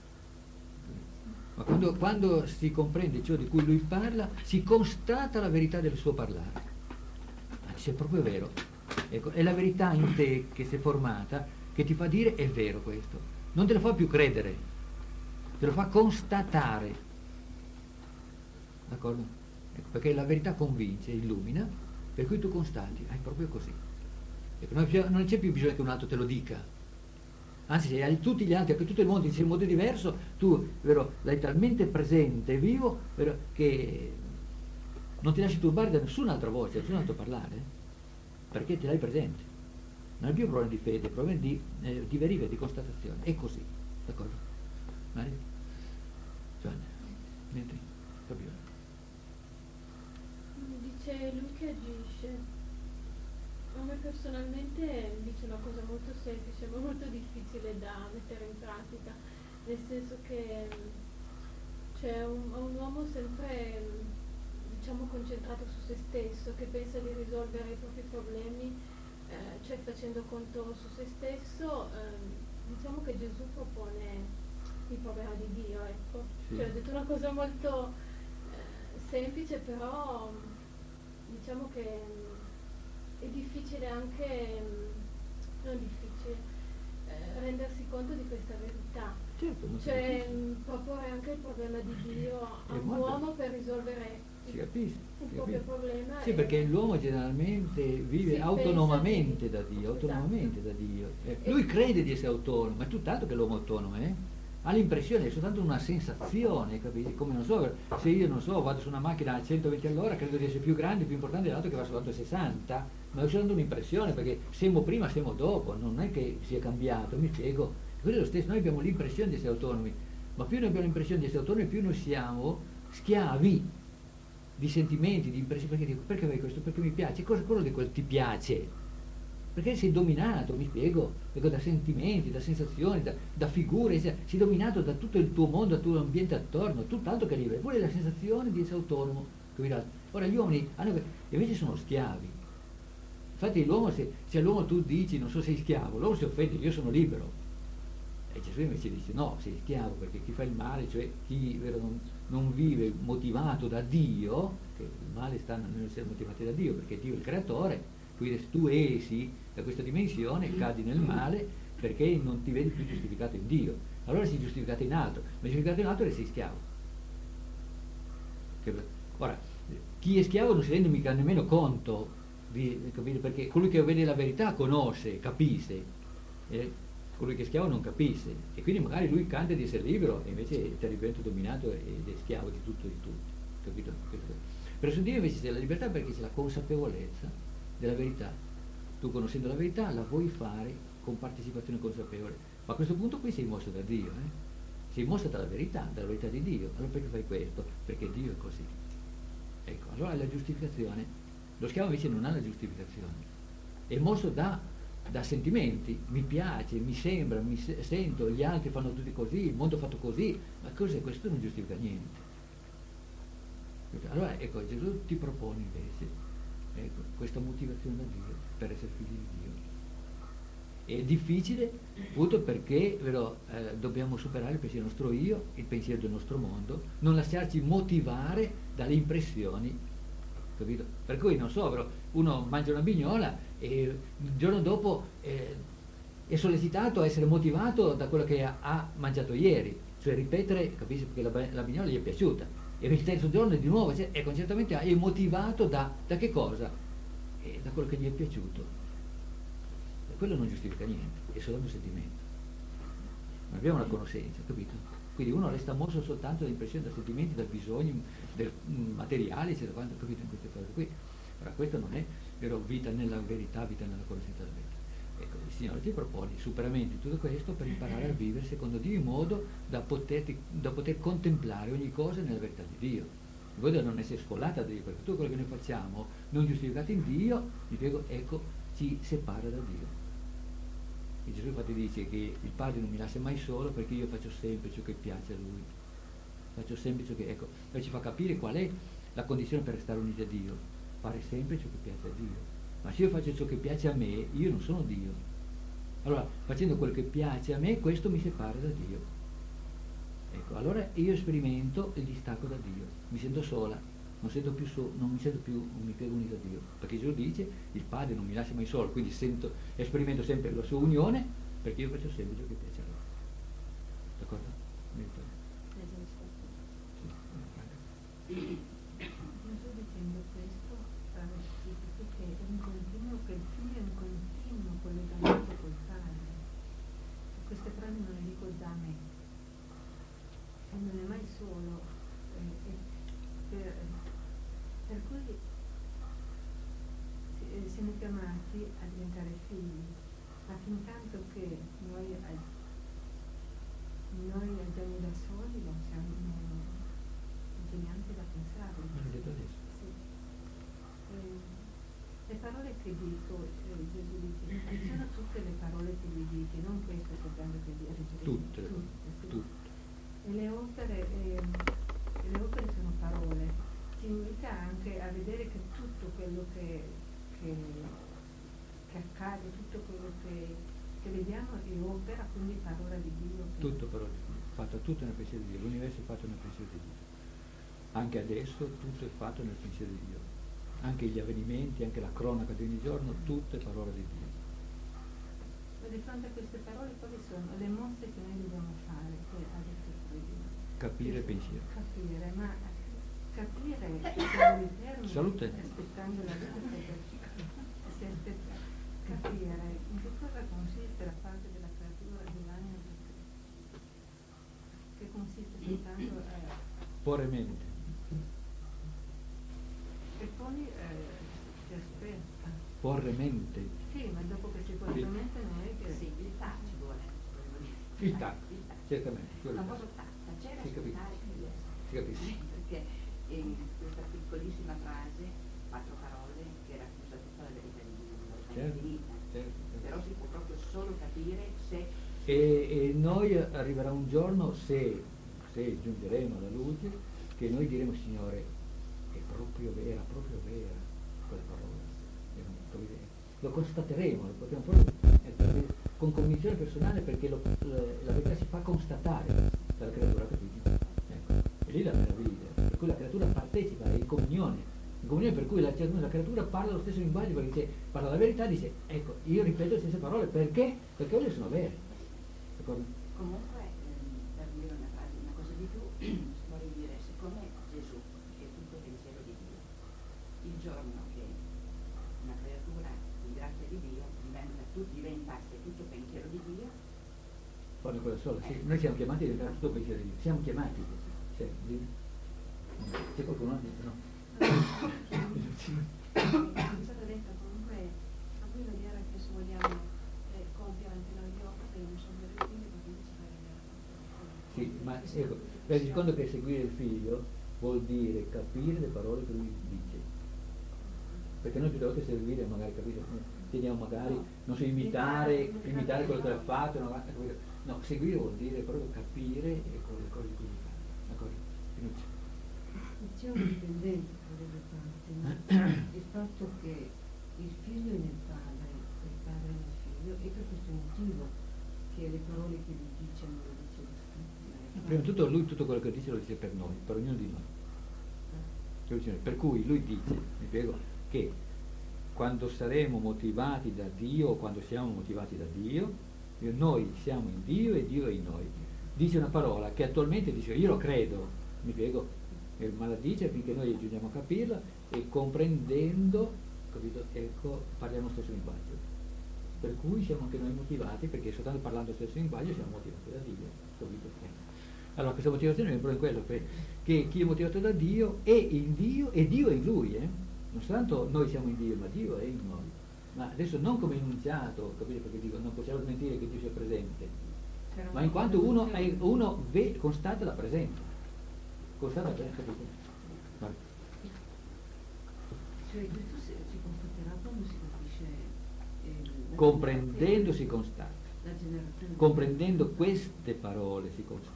Speaker 1: Ma quando, quando si comprende ciò di cui lui parla, si constata la verità del suo parlare. Se è proprio vero. Ecco, è la verità in te che si è formata che ti fa dire è vero questo, non te lo fa più credere, te lo fa constatare, d'accordo? Ecco, perché la verità convince, illumina, per cui tu constati, ah, è proprio così. Ecco, non, c'è, non c'è più bisogno che un altro te lo dica, anzi se hai tutti gli altri, che tutto il mondo dice in modo diverso, tu vero, l'hai talmente presente, vivo, vero, che non ti lasci turbare da nessun'altra voce, da nessun altro parlare, perché te l'hai presente. Non è più un problema di fede, è un problema di, eh, di verifica, di constatazione. È così, d'accordo? Maria? Giovanni? Niente? Fabiola?
Speaker 21: Dice lui che agisce. A me personalmente dice una cosa molto semplice, ma molto difficile da mettere in pratica, nel senso che c'è un, un uomo sempre, diciamo, concentrato su se stesso, che pensa di risolvere i propri problemi, Eh, cioè facendo conto su se stesso. Eh, diciamo che Gesù propone il problema di Dio, ecco.
Speaker 1: Sì.
Speaker 21: Cioè, ha detto una cosa molto eh, semplice, però diciamo che mh, è difficile anche, mh, non difficile, eh, rendersi conto di questa verità.
Speaker 1: Certo, non
Speaker 21: cioè mh, proporre anche il problema di Dio a
Speaker 1: È
Speaker 21: un
Speaker 1: molto-
Speaker 21: uomo per risolvere
Speaker 1: Si capisce?
Speaker 21: il
Speaker 1: si
Speaker 21: proprio
Speaker 1: capisce.
Speaker 21: problema.
Speaker 1: Sì,
Speaker 21: e-
Speaker 1: perché l'uomo generalmente vive
Speaker 21: Si
Speaker 1: autonomamente
Speaker 21: pensa
Speaker 1: da Dio,
Speaker 21: Esatto.
Speaker 1: autonomamente da Dio. Eh,
Speaker 21: E-
Speaker 1: lui crede di essere autonomo, ma è tutt'altro che l'uomo autonomo, eh? ha l'impressione, è soltanto una sensazione, capisci? Come non so, se io non so, vado su una macchina a centoventi all'ora, credo di essere più grande, più importante dell'altro che va soltanto a sessanta, ma è soltanto un'impressione, perché siamo prima, siamo dopo, non è che sia cambiato, mi spiego. Quello è lo stesso, noi abbiamo l'impressione di essere autonomi, ma più noi abbiamo l'impressione di essere autonomi, più noi siamo schiavi di sentimenti, di impressioni. Perché dico, perché fai questo? Perché mi piace. Cosa quello di quel ti piace? Perché sei dominato, mi spiego, ecco, da sentimenti, da sensazioni, da, da figure, sei, sei dominato da tutto il tuo mondo, dal tuo ambiente attorno, tutt'altro che libero. Pure la sensazione di essere autonomo. Capito? Ora gli uomini hanno, invece sono schiavi. Infatti l'uomo, se, se all'uomo tu dici non so sei schiavo, l'uomo si offende, io sono libero. E Gesù invece dice no, sei schiavo, perché chi fa il male, cioè chi vero, non, non vive motivato da Dio, che il male sta nell'essere motivati da Dio, perché Dio è il creatore. Quindi se tu esci da questa dimensione cadi nel male perché non ti vedi più giustificato in Dio. Allora sei giustificato in altro, ma giustificato in altro e sei schiavo. Ora, chi è schiavo non si rende mica nemmeno conto, di, capite? Perché colui che vede la verità conosce, capisce, eh? Colui che è schiavo non capisce, e quindi magari lui canta di essere libero e invece ti diventa dominato ed è schiavo di tutto e di tutti. Capito? Presso Dio invece c'è la libertà perché c'è la consapevolezza della verità. Tu conoscendo la verità la vuoi fare con partecipazione consapevole, ma a questo punto qui sei mosso da Dio, eh? Sei mosso dalla verità, dalla verità di Dio. Allora perché fai questo? Perché Dio è così. Ecco, allora la giustificazione, lo schiavo invece non ha la giustificazione, è mosso da, da sentimenti, mi piace, mi sembra, mi se- sento, gli altri fanno tutti così, il mondo è fatto così, ma cos'è questo? Non giustifica niente. Allora ecco, Gesù ti propone invece ecco, questa motivazione da Dio per essere figli di Dio. È difficile appunto perché però, eh, dobbiamo superare il pensiero del nostro io, il pensiero del nostro mondo, non lasciarci motivare dalle impressioni, capito? Per cui non so, però uno mangia una bignola e il giorno dopo eh, è sollecitato a essere motivato da quello che ha, ha mangiato ieri, cioè ripetere, capisci, perché la, la bignola gli è piaciuta. E il terzo giorno di nuovo, cioè, ecco, certamente è motivato da, da che cosa? Eh, da quello che gli è piaciuto. E quello non giustifica niente, è solo un sentimento. Non abbiamo una conoscenza, capito? Quindi uno resta mosso soltanto da impressioni, da sentimenti, da bisogni del, mm, materiali, eccetera, quanto, capito, in queste cose qui. Ora questo non è vero vita nella verità, vita nella conoscenza della verità. Ecco, il Signore ti propone il superamento di tutto questo per imparare a vivere secondo Dio in modo da, poterti, da poter contemplare ogni cosa nella verità di Dio, in modo da non essere sfollata da Dio, perché tutto quello che noi facciamo non giustificato in Dio, mi spiego, ecco, ci separa da Dio. E Gesù infatti dice che il Padre non mi lascia mai solo perché io faccio sempre ciò che piace a Lui, faccio sempre ciò che, ecco, poi ci fa capire qual è la condizione per restare uniti a Dio, fare sempre ciò che piace a Dio. Ma se io faccio ciò che piace a me, io non sono Dio. Allora, facendo quel che piace a me, questo mi separa da Dio. Ecco, allora io sperimento il distacco da Dio, mi sento sola, non, sento più so, non mi sento più, non mi piego unito a Dio. Perché Gesù dice, il Padre non mi lascia mai solo, quindi sento, sperimento sempre la sua unione, perché io faccio sempre ciò che piace a Lui. D'accordo?
Speaker 8: Gesù dicendo questo sta scritto che è un continuo, che il figlio è un continuo collegamento col padre. Queste frasi non le dico da me, e non è mai solo, eh, per, per cui siamo chiamati a diventare figli, ma fin tanto che noi, noi agiamo da soli non siamo, non c'è neanche da pensare. Sì. Eh, le parole che dico, eh, Gesù dice, sono tutte le parole che vi dite, non queste soltanto che vi riferite.
Speaker 1: Tutte,
Speaker 8: tutte, sì.
Speaker 1: tutte.
Speaker 8: E le opere, eh, le opere sono parole. Ci invita anche a vedere che tutto quello che, che, che accade, tutto quello che, che vediamo è opera, quindi parola di Dio.
Speaker 1: Tutto parola di Dio, fatto tutto nel pensiero di Dio, l'universo è fatto nel pensiero di Dio. Anche adesso tutto è fatto nel pensiero di Dio. Anche gli avvenimenti, anche la cronaca di ogni giorno, tutto è parola di Dio.
Speaker 8: Ma di fronte a queste parole quali sono le mosse che noi dobbiamo fare? Che ha detto prima.
Speaker 1: Capire il pensiero.
Speaker 8: Capire, ma capire all'interno,
Speaker 1: Salute.
Speaker 8: aspettando la vita, si aspetta, capire in che cosa consiste la parte della creatura dell'anima di Cristo.
Speaker 12: soltanto eh,
Speaker 1: porre mente.
Speaker 12: e poi eh, si aspetta.
Speaker 1: Porre mente.
Speaker 12: Sì, ma dopo che si porta
Speaker 1: Sì.
Speaker 12: mente non è che...
Speaker 11: Sì, il tatto ci vuole.
Speaker 1: Il tatto, certamente.
Speaker 11: Il
Speaker 1: quello il
Speaker 11: famoso
Speaker 1: tatto.
Speaker 11: tatto, c'è da
Speaker 1: Si capisce.
Speaker 11: ascoltare che
Speaker 1: Si capisce.
Speaker 11: Sì, perché in questa piccolissima frase, quattro parole, che racchiusa tutta la verità di Dio, la verità
Speaker 1: Certo,
Speaker 11: infinita.
Speaker 1: certo, certo.
Speaker 11: Però si può proprio solo capire se...
Speaker 1: E, e noi arriverà un giorno, se, se giungeremo alla luce, che noi diremo, Signore, è proprio vera, proprio vera quella parola. Era molto vera. Lo constateremo, lo potremo proprio, eh, con convinzione personale, perché lo, la verità si fa constatare dalla creatura, capito? Ecco. E lì la meraviglia, per cui la creatura partecipa, è in comunione, in comunione per cui la, la creatura parla lo stesso linguaggio, perché dice, parla la verità, dice, ecco, io ripeto le stesse parole, perché? Perché quelle sono vere. D'accordo?
Speaker 11: Comunque, ehm, per dire una frase, una cosa di più, vorrei dire, siccome Gesù è tutto pensiero di Dio, il giorno che una creatura di grazia di Dio diventa, tu, diventasse tutto pensiero di Dio,
Speaker 1: Fanno quella sola, sì. Noi siamo chiamati a diventare tutto pensiero di Dio, siamo chiamati. Cioè, di- c'è qualcuno altro? No.
Speaker 8: È stato detto comunque a cui vedere che se vogliamo eh, compiere anche noi gli opere non sono delle figlie ma quindi ci fai vedere.
Speaker 1: Sì, ma ecco, resi conto che seguire il figlio vuol dire capire le parole che lui dice. Perché noi più volte servire, magari capito, teniamo magari, non so, imitare, imitare quello che ha fatto, no, capito? No, seguire vuol dire proprio capire e con le cose che lui fa. D'accordo? Finuccia.
Speaker 4: C'è un dipendente dalle parti, no? Il fatto che il figlio è nel padre e il padre è nel figlio, e per questo motivo che le parole che lui dice non le dice lo Spirito.
Speaker 1: Prima di tutto lui tutto quello che dice lo dice per noi, per ognuno di noi. Per cui lui dice, mi spiego, che quando saremo motivati da Dio, o quando siamo motivati da Dio, noi siamo in Dio e Dio è in noi. Dice una parola che attualmente dice, io lo credo, mi spiego, ma la dice finché noi giungiamo a capirla e comprendendo, capito, ecco, parliamo lo stesso linguaggio. Per cui siamo anche noi motivati, perché soltanto parlando lo stesso linguaggio siamo motivati da Dio, capito? Allora questa motivazione è proprio quello, che chi è motivato da Dio è in Dio e Dio è in lui, eh? Non soltanto noi siamo in Dio, ma Dio è in noi. Ma adesso non come enunciato, capite? Perché dico, non possiamo smentire che Dio sia presente, ma in quanto uno, è, uno ve, constata la presenza. Constata la presenza, capite? Vai.
Speaker 4: Cioè questo si, si constaterà quando si capisce eh,
Speaker 1: Comprendendo si constata.
Speaker 4: la generazione.
Speaker 1: Comprendendo queste parole si constata.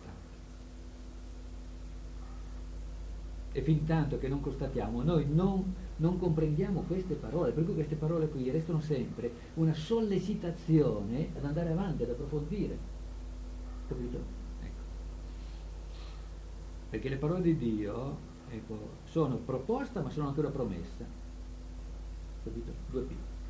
Speaker 1: E fin tanto che non constatiamo, noi non, non comprendiamo queste parole, per cui queste parole qui restano sempre una sollecitazione ad andare avanti, ad approfondire. Capito? Ecco. Perché le parole di Dio, ecco, sono proposta ma sono anche una promessa. Capito? Due P.